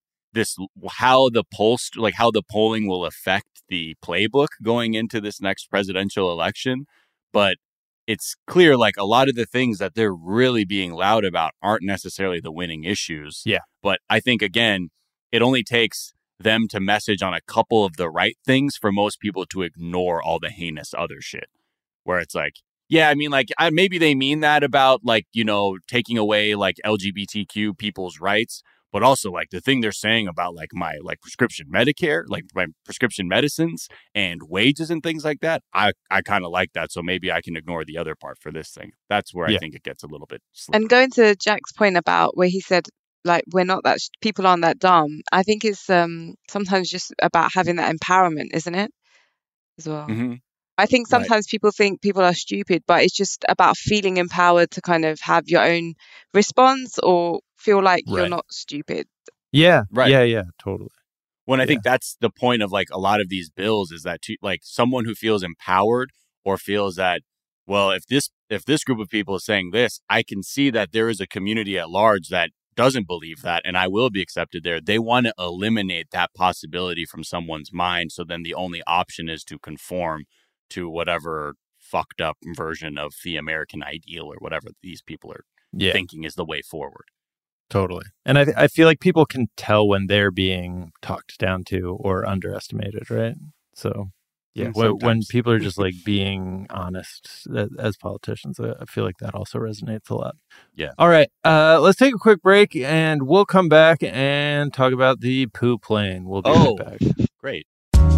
how the polling will affect the playbook going into this next presidential election, but it's clear like a lot of the things that they're really being loud about aren't necessarily the winning issues. Yeah. But I think, again, it only takes them to message on a couple of the right things for most people to ignore all the heinous other shit, where it's like, yeah, I mean, like maybe they mean that about like, taking away like LGBTQ people's rights. But also, like, the thing they're saying about, like, my, like, prescription Medicare, like, my prescription medicines and wages and things like that, I kind of like that. So maybe I can ignore the other part for this thing. That's where I think it gets a little bit slippery. And going to Jack's point about where he said, like, we're not that, people aren't that dumb. I think it's sometimes just about having that empowerment, isn't it? As well. Mm-hmm. I think sometimes people think people are stupid, but it's just about feeling empowered to kind of have your own response or feel like you're not stupid. Yeah. Right. Yeah, totally. When I think that's the point of like a lot of these bills is that like someone who feels empowered or feels that, well, if this group of people is saying this, I can see that there is a community at large that doesn't believe that and I will be accepted there. They want to eliminate that possibility from someone's mind. So then the only option is to conform to whatever fucked up version of the American ideal or whatever these people are thinking is the way forward. Totally. And I feel like people can tell when they're being talked down to or underestimated, right? So, yeah, when people are just like being honest as politicians, I feel like that also resonates a lot. Yeah. All right. Let's take a quick break and we'll come back and talk about the poo plane. We'll be right back. Great.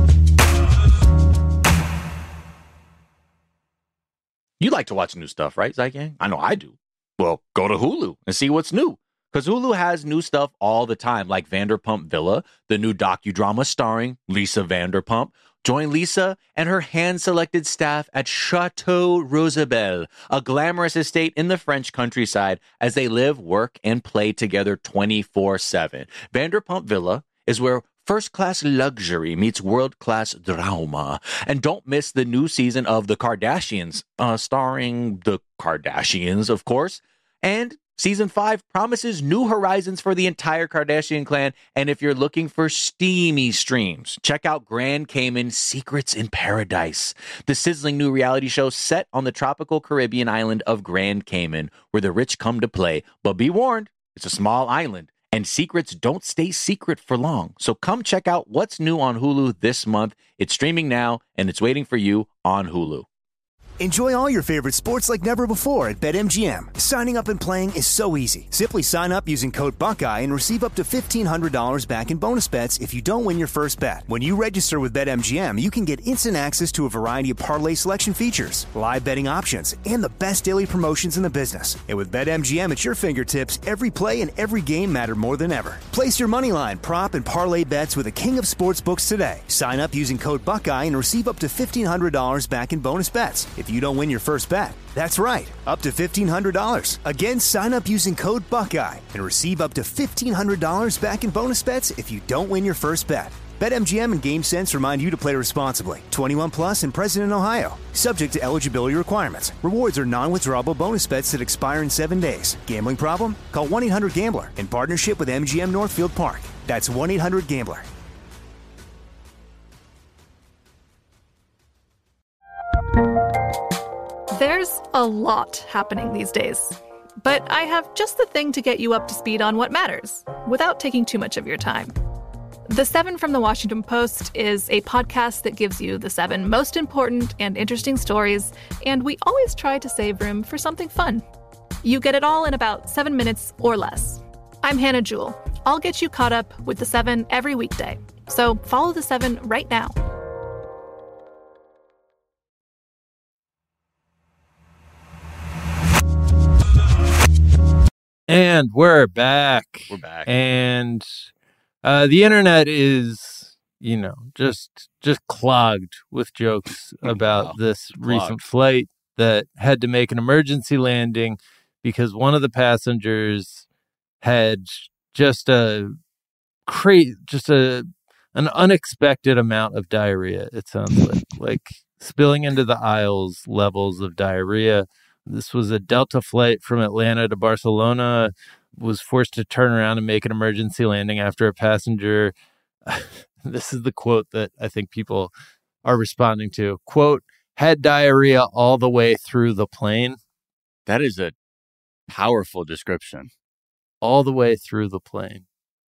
You like to watch new stuff, right, Zygang? I know I do. Well, go to Hulu and see what's new. Because Hulu has new stuff all the time, like Vanderpump Villa, the new docudrama starring Lisa Vanderpump. Join Lisa and her hand-selected staff at Chateau Rosabelle, a glamorous estate in the French countryside, as they live, work, and play together 24/7. Vanderpump Villa is where first-class luxury meets world-class drama. And don't miss the new season of The Kardashians, starring the Kardashians, of course. And Season 5 promises new horizons for the entire Kardashian clan, and if you're looking for steamy streams, check out Grand Cayman Secrets in Paradise, the sizzling new reality show set on the tropical Caribbean island of Grand Cayman, where the rich come to play. But be warned, it's a small island, and secrets don't stay secret for long. So come check out what's new on Hulu this month. It's streaming now, and it's waiting for you on Hulu. Enjoy all your favorite sports like never before at BetMGM. Signing up and playing is so easy. Simply sign up using code Buckeye and receive up to $1,500 back in bonus bets if you don't win your first bet. When you register with BetMGM, you can get instant access to a variety of parlay selection features, live betting options, and the best daily promotions in the business. And with BetMGM at your fingertips, every play and every game matter more than ever. Place your moneyline, prop, and parlay bets with the king of sportsbooks today. Sign up using code Buckeye and receive up to $1,500 back in bonus bets if you don't win your first bet. That's right, up to $1,500. Again, sign up using code Buckeye and receive up to $1,500 back in bonus bets if you don't win your first bet. BetMGM and GameSense remind you to play responsibly. 21 plus and present in Ohio. Subject to eligibility requirements. Rewards are non-withdrawable bonus bets that expire in 7 days. Gambling problem? Call 1-800-GAMBLER in partnership with MGM Northfield Park. That's 1-800-GAMBLER. There's a lot happening these days, but I have just the thing to get you up to speed on what matters without taking too much of your time. The 7 from the Washington Post is a podcast that gives you the 7 most important and interesting stories, and we always try to save room for something fun. You get it all in about 7 minutes or less. I'm Hannah Jewell. I'll get you caught up with the 7 every weekday. So follow the 7 right now. And we're back. And the internet is, just clogged with jokes about this recent flight that had to make an emergency landing because one of the passengers had an unexpected amount of diarrhea. It sounds like spilling into the aisles levels of diarrhea. This was a Delta flight from Atlanta to Barcelona, was forced to turn around and make an emergency landing after a passenger. This is the quote that I think people are responding to. Quote, had diarrhea all the way through the plane. That is a powerful description. All the way through the plane.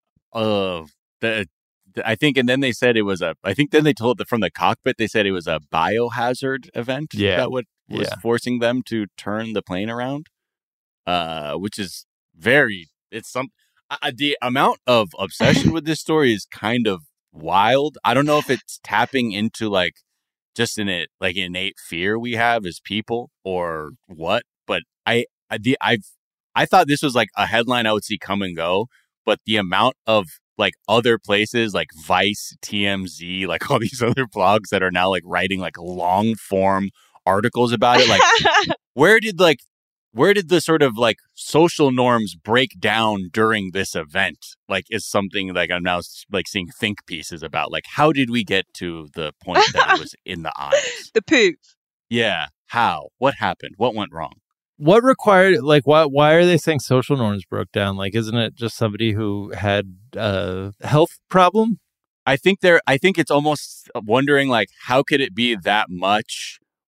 I think, and then they said it was then they told from the cockpit, they said it was a biohazard event. Yeah. That was forcing them to turn the plane around, which is the amount of obsession with this story is kind of wild. I don't know if it's tapping into just innate fear we have as people or what, but I thought this was a headline I would see come and go, but the amount of other places like Vice, TMZ, all these other blogs that are now writing long form articles about it. Where did the sort of social norms break down during this event? Is something I'm now seeing think pieces about. How did we get to the point that it was in the aisles? The poop. Yeah. How? What happened? What went wrong? What required, why are they saying social norms broke down? Isn't it just somebody who had a health problem? I think it's almost wondering, how could it be that much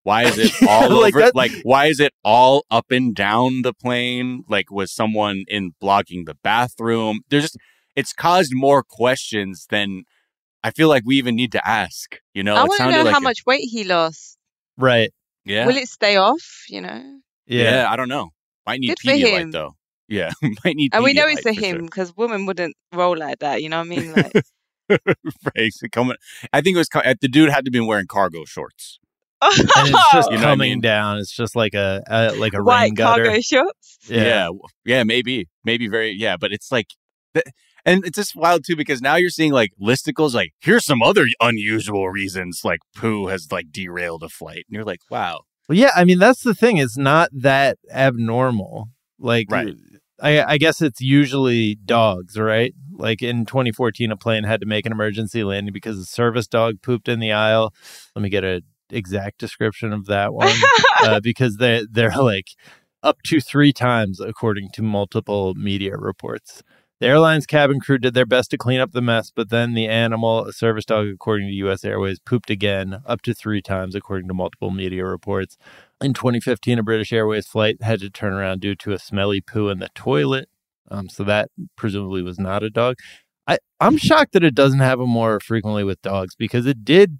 Why is it all Like over? that- Like, why is it all up and down the plane? Like, was someone in blocking the bathroom? It's caused more questions than I feel like we even need to ask. You know, I it want to sounded know like how much weight he lost. Right. Yeah. Will it stay off? You know. Yeah, I don't know. Might need Good for Pedialyte him. though. Yeah, might need. And we know it's Pedialyte a for him because women wouldn't roll like that. You know what I mean? Like, sure. Right, so I think it was the dude had to be wearing cargo shorts. And it's just You know what I coming mean? down. It's just like a rain white gutter. cargo shorts. Yeah, maybe very. Yeah, but it's like, and it's just wild too because now you're seeing like listicles like here's some other unusual reasons like poo has like derailed a flight, and you're like, wow. Well, yeah, I mean, that's the thing. It's not that abnormal. Like, Right. I guess it's usually dogs, right? Like in 2014, a plane had to make an emergency landing because a service dog pooped in the aisle. Let me get an exact description of that one because they're like up to 3 times, according to multiple media reports. The airline's cabin crew did their best to clean up the mess, but then the animal, a service dog, according to U.S. Airways, pooped again, up to 3 times, according to multiple media reports. In 2015, a British Airways flight had to turn around due to a smelly poo in the toilet. So that presumably was not a dog. I'm shocked that it doesn't happen more frequently with dogs because it did.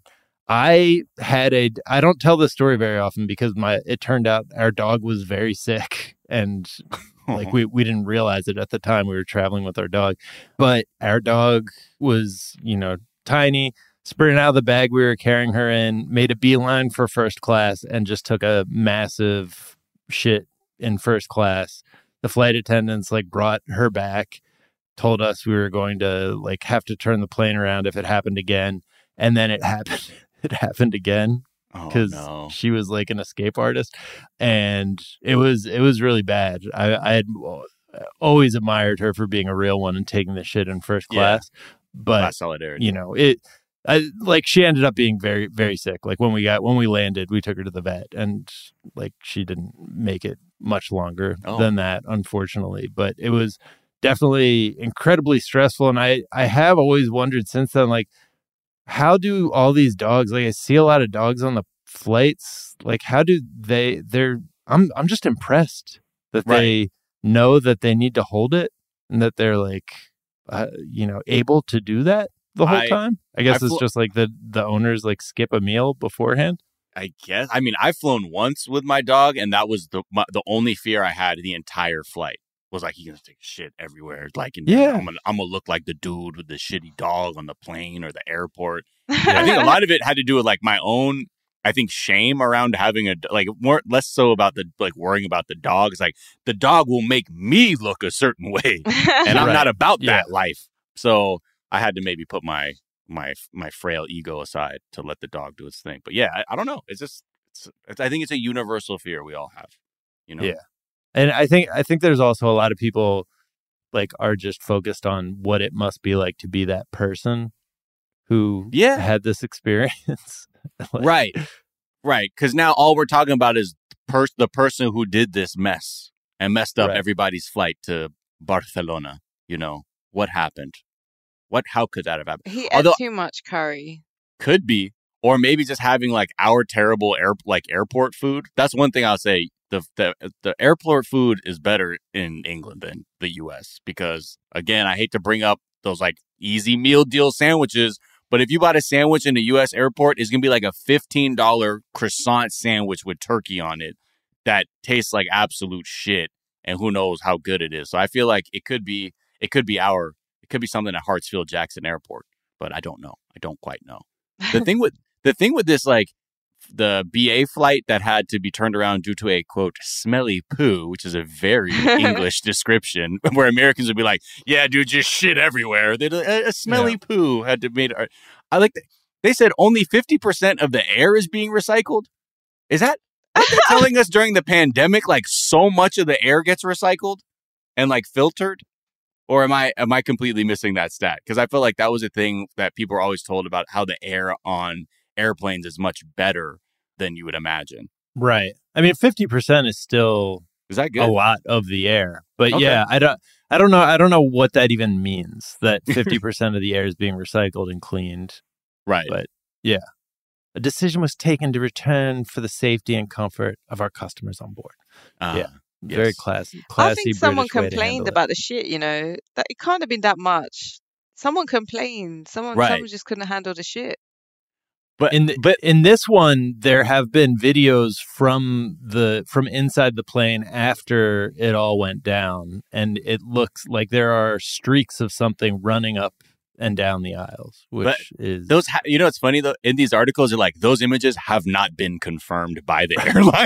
I don't tell this story very often because it turned out our dog was very sick and like we didn't realize it at the time we were traveling with our dog, but our dog was, tiny, sprinted out of the bag we were carrying her in, made a beeline for first class and just took a massive shit in first class. The flight attendants brought her back, told us we were going to have to turn the plane around if it happened again. And then it happened. It happened again because she was an escape artist, and it was really bad. I had always admired her for being a real one and taking the shit in first class, but solidarity. She ended up being very, very sick. When we landed, we took her to the vet, and she didn't make it much longer than that, unfortunately. But it was definitely incredibly stressful, and I have always wondered since then, how do all these dogs, I see a lot of dogs on the flights, how do I'm just impressed that they know that they need to hold it and that they're able to do that the whole time. I guess it's just the owners skip a meal beforehand. I guess. I mean, I've flown once with my dog, and that was the only fear I had the entire flight. Was he's gonna take shit everywhere. I'm gonna look like the dude with the shitty dog on the plane or the airport. I think a lot of it had to do with my own, I think, shame around having less so about the worrying about the dog. It's the dog will make me look a certain way, and I'm not about that life. So I had to maybe put my frail ego aside to let the dog do its thing. But yeah, I don't know. I think it's a universal fear we all have. Yeah. And I think there's also a lot of people are just focused on what it must be like to be that person who had this experience. Right. Because now all we're talking about is the person who did this mess and messed up everybody's flight to Barcelona. What happened? How could that have happened? He ate too much curry. Could be. Or maybe just having our terrible airport food. That's one thing I'll say. The airport food is better in England than the U.S. because, again, I hate to bring up those easy meal deal sandwiches, but if you bought a sandwich in the U.S. airport, it's gonna be a $15 croissant sandwich with turkey on it that tastes like absolute shit, and who knows how good it is. So I feel like it could be something at Hartsfield Jackson Airport, but I don't know. I don't quite know. The thing with this the BA flight that had to be turned around due to a, quote, smelly poo, which is a very English description, where Americans would be like, yeah, dude, just shit everywhere. A smelly poo had to be made. They said only 50% of the air is being recycled. Is that what they're telling us during the pandemic? So much of the air gets recycled and filtered? Or am I completely missing that stat? Because I feel like that was a thing that people were always told about how the air on airplanes is much better than you would imagine. Right. I mean, 50% is still that good? A lot of the air. But yeah, I don't know what that even means, that 50% of the air is being recycled and cleaned. Right. But yeah. A decision was taken to return for the safety and comfort of our customers on board. Very classy. I think someone British way to complained handle it. about the shit, that it can't have been that much. Someone complained. Someone just couldn't handle the shit. But in this one, there have been videos from inside the plane after it all went down, and it looks like there are streaks of something running up and down the aisles, which is those. It's funny though. In these articles, they're like those images have not been confirmed by the airline.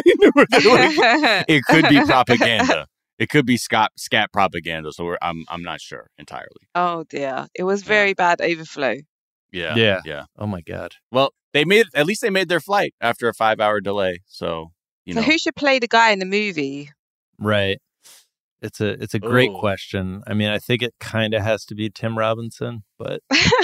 It could be propaganda. It could be scat propaganda. So I'm not sure entirely. Oh dear, it was very bad overflow. Yeah. Oh my God. Well, at least they made their flight after a 5-hour delay. So So who should play the guy in the movie? Right. It's a great question. I mean, I think it kind of has to be Tim Robinson, but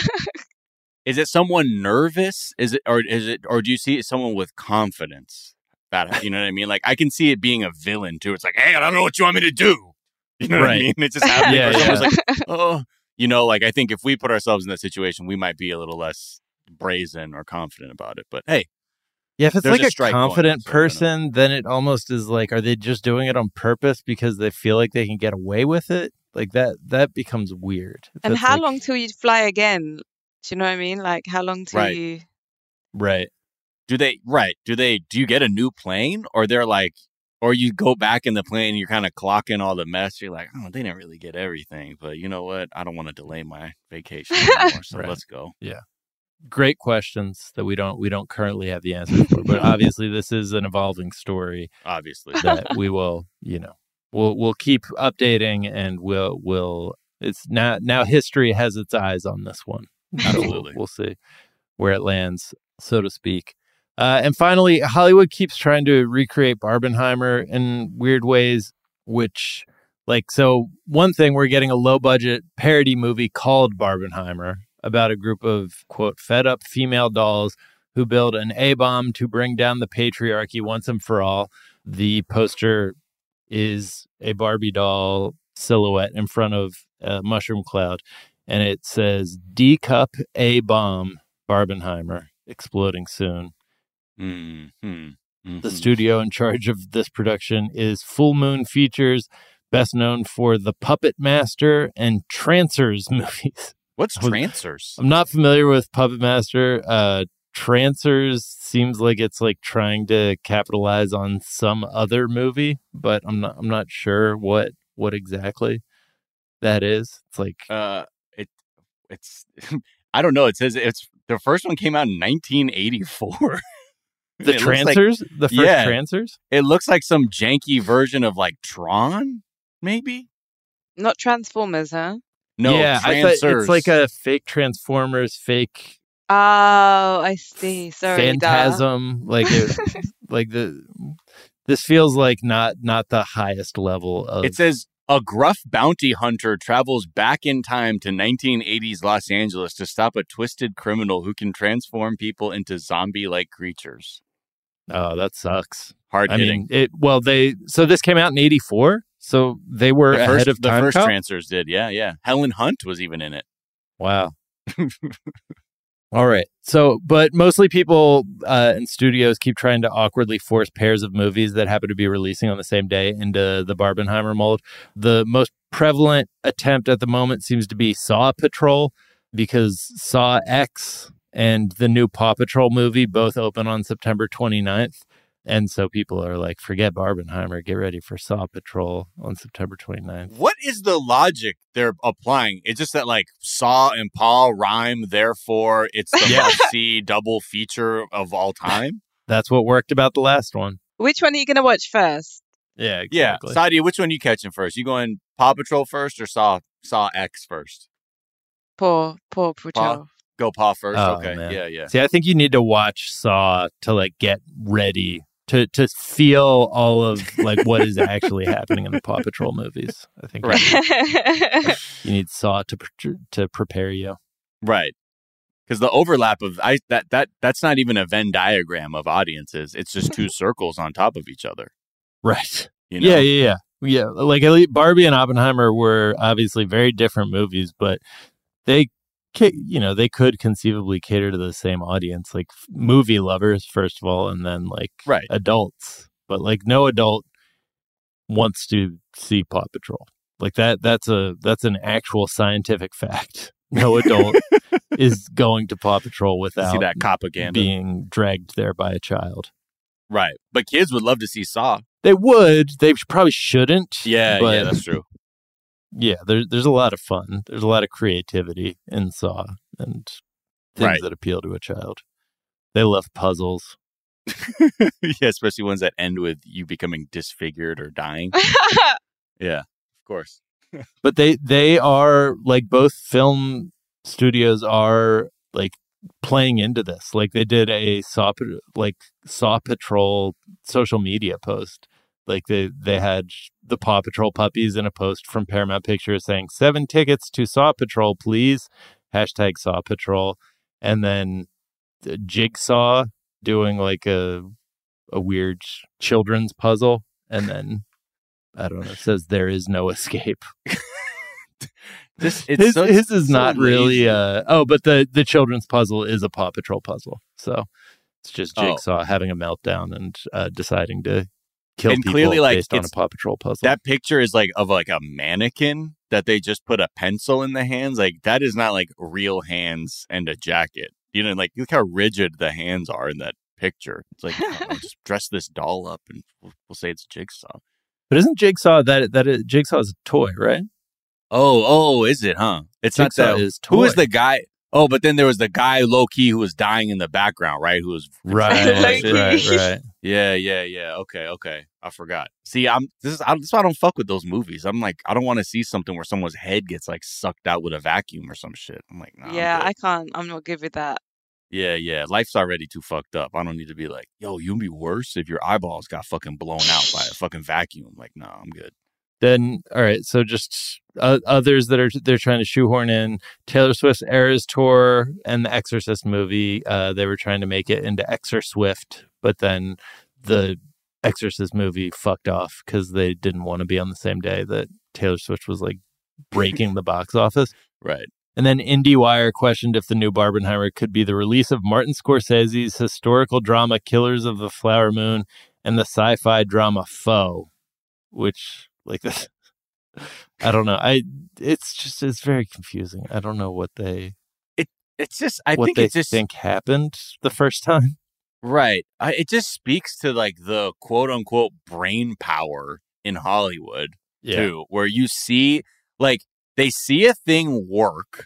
is it someone nervous? Or do you see someone with confidence? That, you know what I mean? Like, I can see it being a villain too. It's like, hey, I don't know what you want me to do. You know what I mean? It's just happening. Someone's like, oh, I think if we put ourselves in that situation, we might be a little less brazen or confident about it. But hey. Yeah, if it's like a confident person, then it almost is like, are they just doing it on purpose because they feel like they can get away with it? Like that becomes weird. And how long till you fly again? Do you know what I mean? Like how long till you... Right. Do you get a new plane? Or they're like, or you go back in the plane and you're kind of clocking all the mess. You're like, oh, they didn't really get everything. But you know what? I don't want to delay my vacation anymore. So let's go. Yeah. Great questions that we don't currently have the answer for, but obviously this is an evolving story. Obviously, that we will, we'll keep updating, and we'll. It's now history has its eyes on this one. Absolutely, we'll see where it lands, so to speak. And finally, Hollywood keeps trying to recreate Barbenheimer in weird ways, which, so one thing, we're getting a low budget parody movie called Barbenheimer, about a group of, quote, fed-up female dolls who build an A-bomb to bring down the patriarchy once and for all. The poster is a Barbie doll silhouette in front of a mushroom cloud, and it says, D-cup A-bomb Barbenheimer, exploding soon. The studio in charge of this production is Full Moon Features, best known for The Puppet Master and Trancers movies. What's Trancers? I'm not familiar with Puppet Master. Trancers seems like it's like trying to capitalize on some other movie, but I'm not sure what exactly that is. It's like it's I don't know. It says it's the first one came out in 1984. The Trancers, the first Trancers. It looks like some janky version of like Tron, maybe. Not Transformers, huh? No, yeah, I thought it's like a fake Transformers, fake. Oh, I see. Sorry, Phantasm. This feels like not the highest level of. It says a gruff bounty hunter travels back in time to 1980s Los Angeles to stop a twisted criminal who can transform people into zombie-like creatures. Oh, that sucks. Hard hitting. So this came out in 1984. So they were ahead of time. The first Trancers did, yeah. Helen Hunt was even in it. Wow. All right. So, but mostly people in studios keep trying to awkwardly force pairs of movies that happen to be releasing on the same day into the Barbenheimer mold. The most prevalent attempt at the moment seems to be Saw Patrol, because Saw X and the new Paw Patrol movie both open on September 29th. And so people are like, forget Barbenheimer, get ready for Saw Patrol on September 29th. What is the logic they're applying? It's just that like Saw and Paw rhyme, therefore it's the must-see double feature of all time? That's what worked about the last one. Which one are you going to watch first? Yeah, exactly. Yeah, Sadia, which one are you catching first? You going Paw Patrol first or Saw X first? Paw Patrol. Go Paw first? Oh, okay, man. Yeah. See, I think you need to watch Saw to like get ready to feel all of like what is actually happening in the Paw Patrol movies. I think you need Saw to prepare you. Right. Because the overlap of that's not even a Venn diagram of audiences. It's just two circles on top of each other. Right. You know? Yeah. Like at least Barbie and Oppenheimer were obviously very different movies, but they they could conceivably cater to the same audience, like movie lovers, first of all, and then like adults. But like no adult wants to see Paw Patrol. Like that's an actual scientific fact. No adult is going to Paw Patrol without see that propaganda being dragged there by a child. Right. But kids would love to see Saw. They would. They probably shouldn't. Yeah, but that's true. Yeah, there's a lot of fun. There's a lot of creativity in Saw and things that appeal to a child. They love puzzles. Yeah, especially ones that end with you becoming disfigured or dying. Yeah, of course. But they are, like, both film studios are like playing into this. Like they did a Saw Patrol social media post. Like they had the Paw Patrol puppies in a post from Paramount Pictures saying 7 tickets to Saw Patrol, please. # Saw Patrol. And then Jigsaw doing like a weird children's puzzle. And then, I don't know, it says there is no escape. His is not really but the children's puzzle is a Paw Patrol puzzle. So it's just Jigsaw having a meltdown and deciding to kill people clearly, like, based on a Paw Patrol puzzle. That picture is like of like a mannequin that they just put a pencil in the hands. Like that is not like real hands and a jacket. You know, like look how rigid the hands are in that picture. It's like just dress this doll up and we'll say it's Jigsaw. But isn't Jigsaw Jigsaw is a toy, right? Oh, is it, huh? It's Jigsaw not that. Is toy. Who is the guy? Oh, but then there was the guy low key who was dying in the background, right? Who was right. Yeah. Okay. I forgot. See, this is why I don't fuck with those movies. I'm like, I don't want to see something where someone's head gets like sucked out with a vacuum or some shit. I'm like, nah. Yeah, I can't. I'm not good with that. Yeah. Life's already too fucked up. I don't need to be like, yo, you'd be worse if your eyeballs got fucking blown out by a fucking vacuum. Like, nah, I'm good. Then, all right, so just others that they're trying to shoehorn in Taylor Swift's Eras Tour and the Exorcist movie. They were trying to make it into Exor-Swift, but then the Exorcist movie fucked off because they didn't want to be on the same day that Taylor Swift was like breaking the box office. Right. And then IndieWire questioned if the new Barbenheimer could be the release of Martin Scorsese's historical drama Killers of the Flower Moon and the sci-fi drama Foe, which... like this, I don't know. It's very confusing. I don't know what they. I think happened the first time. Right. It just speaks to like the quote unquote brain power in Hollywood too, where you see like they see a thing work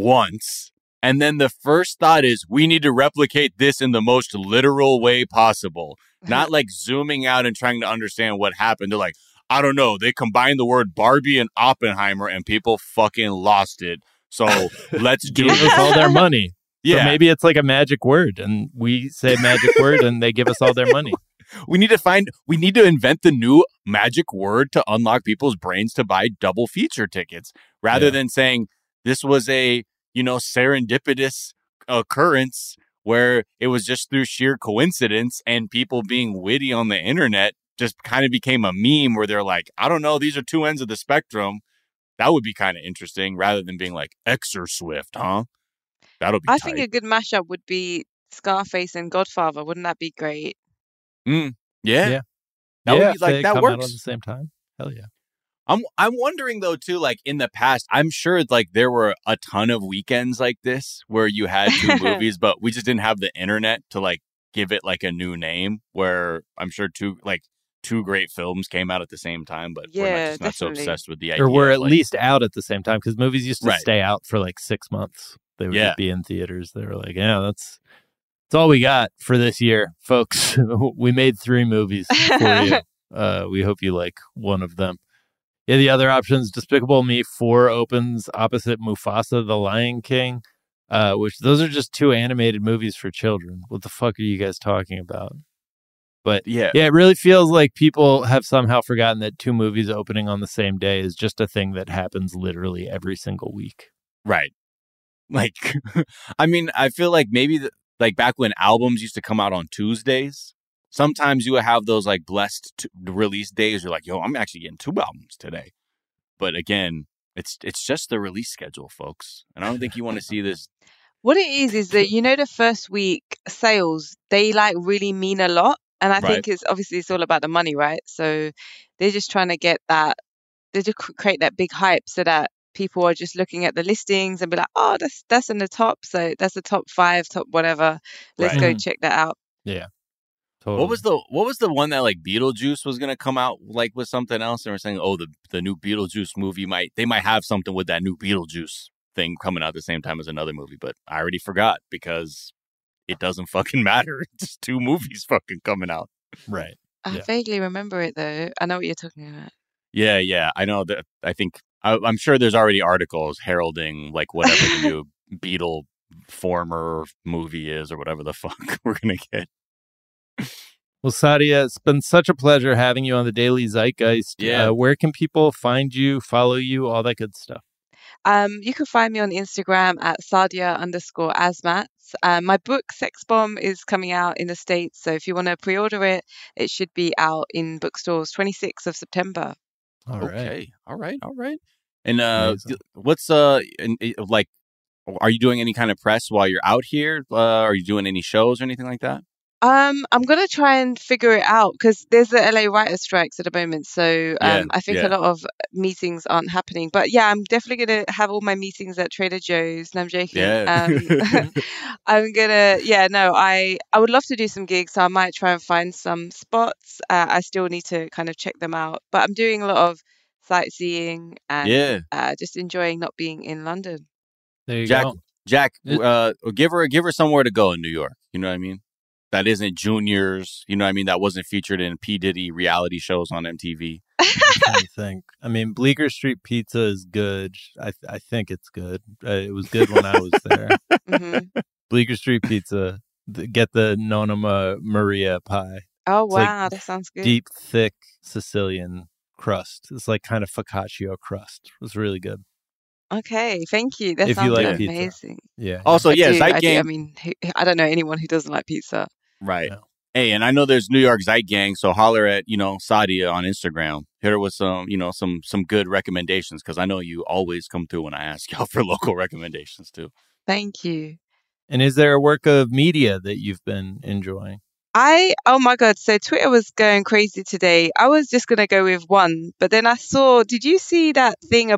once, and then the first thought is we need to replicate this in the most literal way possible, not like zooming out and trying to understand what happened. They're like, I don't know. They combined the word Barbie and Oppenheimer and people fucking lost it. So let's do give us all their money. Yeah. So maybe it's like a magic word and we say magic word and they give us all their money. We need to invent the new magic word to unlock people's brains to buy double feature tickets rather than saying this was a, serendipitous occurrence where it was just through sheer coincidence and people being witty on the internet just kind of became a meme where they're like, I don't know, these are two ends of the spectrum. That would be kind of interesting rather than being like Exor-Swift, huh? That'll be I tight. think a good mashup would be Scarface and Godfather. Wouldn't that be great? Yeah. That would be like, that come works. Out on the same time. Hell yeah. I'm wondering though too, like in the past, I'm sure like there were a ton of weekends like this where you had two movies, but we just didn't have the internet to like give it like a new name. Where I'm sure two great films came out at the same time, but we're not so obsessed with the idea. Or were at like, least out at the same time because movies used to Right. stay out for like 6 months. They would just be in theaters. They were like, that's all we got for this year, folks. We made 3 movies for you. We hope you like one of them. Yeah, the other options, Despicable Me 4 opens opposite Mufasa the Lion King, which those are just 2 animated movies for children. What the fuck are you guys talking about? But yeah, it really feels like people have somehow forgotten that 2 movies opening on the same day is just a thing that happens literally every single week. Right. Like, I mean, I feel like maybe like back when albums used to come out on Tuesdays, sometimes you would have those like blessed release days. You're like, yo, I'm actually getting 2 albums today. But again, It's just the release schedule, folks. And I don't think you want to see this. What it is that, the first week sales, they like really mean a lot. And I think it's all about the money, right? So they're just trying to get that, they just create that big hype so that people are just looking at the listings and be like, oh, that's in the top. So that's the top 5, top whatever. Let's go check that out. Yeah. Totally. What was the one that like Beetlejuice was gonna come out like with something else? And we're saying, oh, the new Beetlejuice movie might have something with that new Beetlejuice thing coming out at the same time as another movie, but I already forgot because it doesn't fucking matter. It's just 2 movies fucking coming out. Right. I vaguely remember it though. I know what you're talking about. Yeah. I know that. I think I'm sure there's already articles heralding like whatever the new Beetle former movie is or whatever the fuck we're gonna get. Well, Sadia, it's been such a pleasure having you on the Daily Zeitgeist. Yeah. Where can people find you, follow you, all that good stuff? You can find me on Instagram at Sadia_Asmat. My book, Sex Bomb, is coming out in the States. So if you want to pre-order it, it should be out in bookstores 26th of September. All right. All right. And what's like, are you doing any kind of press while you're out here? Are you doing any shows or anything like that? I'm going to try and figure it out because there's the LA writers' strikes at the moment. So I think a lot of meetings aren't happening. But yeah, I'm definitely going to have all my meetings at Trader Joe's. No, I'm joking. Yeah. I'm going to, I would love to do some gigs. So I might try and find some spots. I still need to kind of check them out. But I'm doing a lot of sightseeing and just enjoying not being in London. There you go. Jack, give her somewhere to go in New York. You know what I mean? That isn't Juniors, you know what I mean? That wasn't featured in P. Diddy reality shows on MTV. I think. I mean, Bleecker Street Pizza is good. I think it's good. It was good when I was there. Mm-hmm. Bleecker Street Pizza. Get the Nonna Maria pie. Oh, It's wow. like That sounds good. deep, thick Sicilian crust. It's like kind of focaccia crust. It was really good. Okay, thank you. That If you sounds like pizza. amazing. Yeah. Also, I do. Zeitgang. I mean, I don't know anyone who doesn't like pizza. Right. No. Hey, and I know there's New York Zeitgang, so holler at, Sadia on Instagram. Hit her with some good recommendations, because I know you always come through when I ask y'all for local recommendations, too. Thank you. And is there a work of media that you've been enjoying? Oh my God. So Twitter was going crazy today. I was just going to go with one, but then I saw, did you see that thing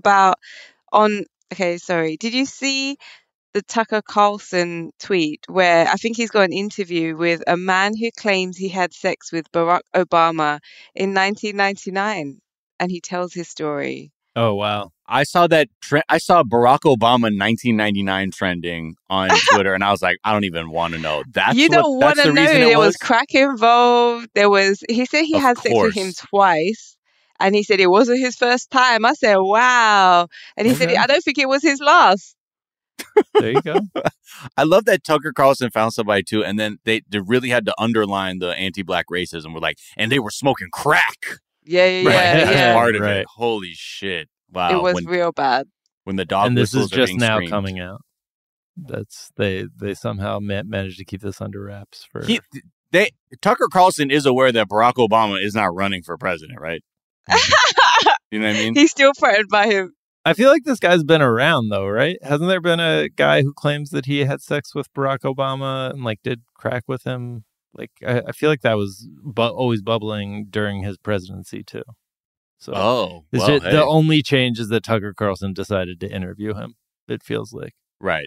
did you see the Tucker Carlson tweet where I think he's got an interview with a man who claims he had sex with Barack Obama in 1999, and he tells his story. Oh, wow. I saw that. I saw Barack Obama 1999 trending on Twitter, and I was like, I don't even want to know. You don't want to know. There was crack involved. He said he had sex with him twice. And he said it wasn't his first time. I said, wow. And he said, I don't think it was his last. There you go. I love that Tucker Carlson found somebody too. And then they really had to underline the anti-black racism. We're like, and they were smoking crack. Yeah. That's part of it. Holy shit. Wow. It was real bad. When the dog and this is just now screamed. coming out. They somehow managed to keep this under wraps for. Tucker Carlson is aware that Barack Obama is not running for president, right? You know what I mean? He's still threatened by him. I feel like this guy's been around, though, right? Hasn't there been a guy who claims that he had sex with Barack Obama and did crack with him? I feel like that was always bubbling during his presidency too. So, the only change is that Tucker Carlson decided to interview him. It feels like right.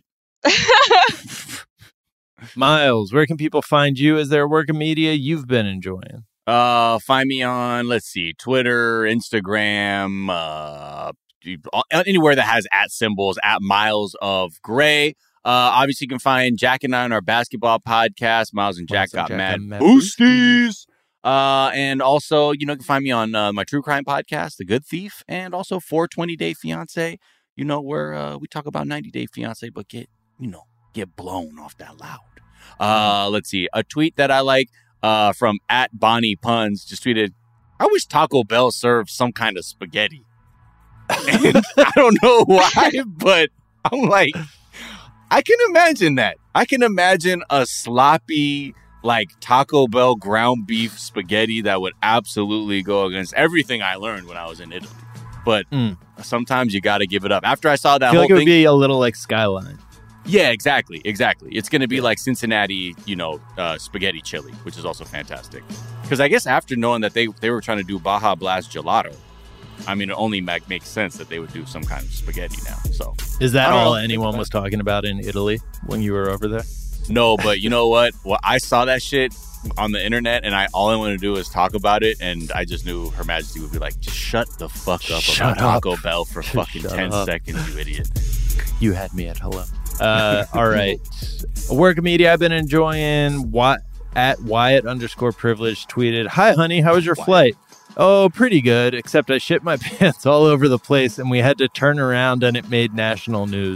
Miles, where can people find you? Is there a work of media you've been enjoying? Find me on, Twitter, Instagram, anywhere that has @symbols, @Miles of Gray. Obviously, you can find Jack and I on our basketball podcast, Miles and Jack Got Mad Boosties. And also, you can find me on my true crime podcast, The Good Thief, and also 420 Day Fiance, where we talk about 90 Day Fiance, but get blown off that loud. Let's see, a tweet that I like. From @BonniePuns just tweeted, I wish Taco Bell served some kind of spaghetti. And I don't know why, but I'm like, I can imagine that. I can imagine a sloppy, Taco Bell ground beef spaghetti that would absolutely go against everything I learned when I was in Italy. but sometimes you got to give it up. After I saw that I feel whole like it would thing, be a little like Skyline. yeah, exactly. It's going to be like Cincinnati, spaghetti chili, which is also fantastic. Because I guess after knowing that they were trying to do Baja Blast gelato, I mean, it only makes sense that they would do some kind of spaghetti now. So is that all anyone was talking about in Italy when you were over there? No, but you know what? Well, I saw that shit on the internet, and all I wanted to do is talk about it, and I just knew Her Majesty would be like, just shut the fuck up about Taco Bell for fucking 10 seconds, you idiot. You had me at hello. All right. Work media I've been enjoying. At Wyatt_privilege tweeted, "Hi, honey, how was your flight?" "Oh, pretty good, except I shit my pants all over the place and we had to turn around and it made national news."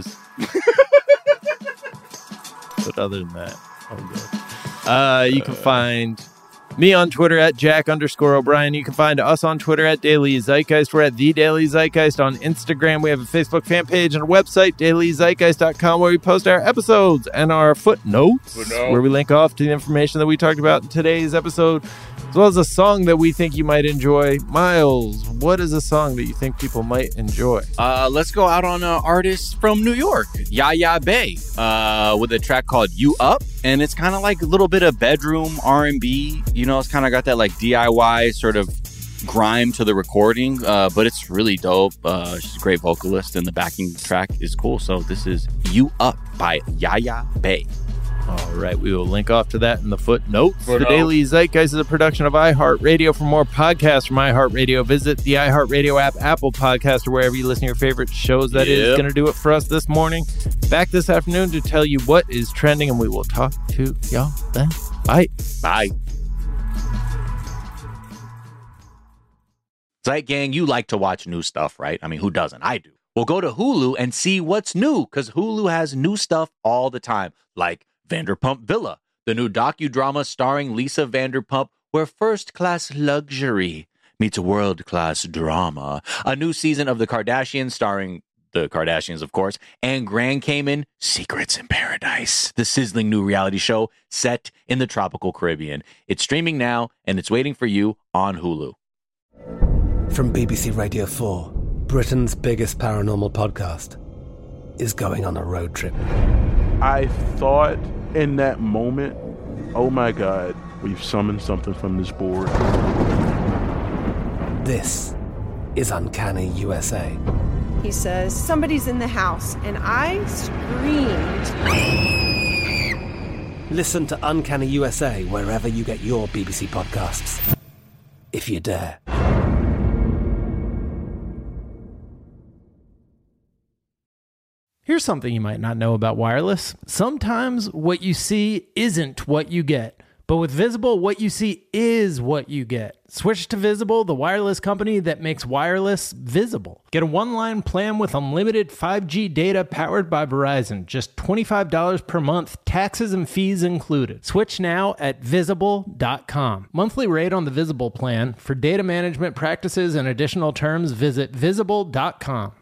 But other than that, all good. You can find me on Twitter at Jack_O'Brien. You can find us on Twitter at Daily Zeitgeist. We're at The Daily Zeitgeist on Instagram. We have a Facebook fan page and a website, dailyzeitgeist.com, where we post our episodes and our footnotes, where we link off to the information that we talked about in today's episode, as well as a song that we think you might enjoy. Miles, what is a song that you think people might enjoy? Let's go out on an artist from New York, Yaya Bay, with a track called You Up. And it's kind of like a little bit of bedroom R&B. It's kind of got that like DIY sort of grime to the recording, but it's really dope. She's a great vocalist, and the backing track is cool. So this is You Up by Yaya Bay. All right, we will link off to that in the footnotes. The Daily Zeitgeist is a production of iHeartRadio. For more podcasts from iHeartRadio, visit the iHeartRadio app, Apple Podcast, or wherever you listen to your favorite shows. That is going to do it for us this morning. Back this afternoon to tell you what is trending, and we will talk to y'all then. Bye. Bye. Zeit Gang, you like to watch new stuff, right? I mean, who doesn't? I do. Well, go to Hulu and see what's new, because Hulu has new stuff all the time, like Vanderpump Villa, the new docudrama starring Lisa Vanderpump, where first-class luxury meets world-class drama. A new season of The Kardashians starring the Kardashians, of course, and Grand Cayman, Secrets in Paradise, the sizzling new reality show set in the tropical Caribbean. It's streaming now, and it's waiting for you on Hulu. From BBC Radio 4, Britain's biggest paranormal podcast is going on a road trip. I thought in that moment, oh my God, we've summoned something from this board. This is Uncanny USA. He says, somebody's in the house, and I screamed. Listen to Uncanny USA wherever you get your BBC podcasts, if you dare. Here's something you might not know about wireless. Sometimes what you see isn't what you get. But with Visible, what you see is what you get. Switch to Visible, the wireless company that makes wireless visible. Get a one-line plan with unlimited 5G data powered by Verizon. Just $25 per month, taxes and fees included. Switch now at Visible.com. Monthly rate on the Visible plan. For data management practices and additional terms, visit Visible.com.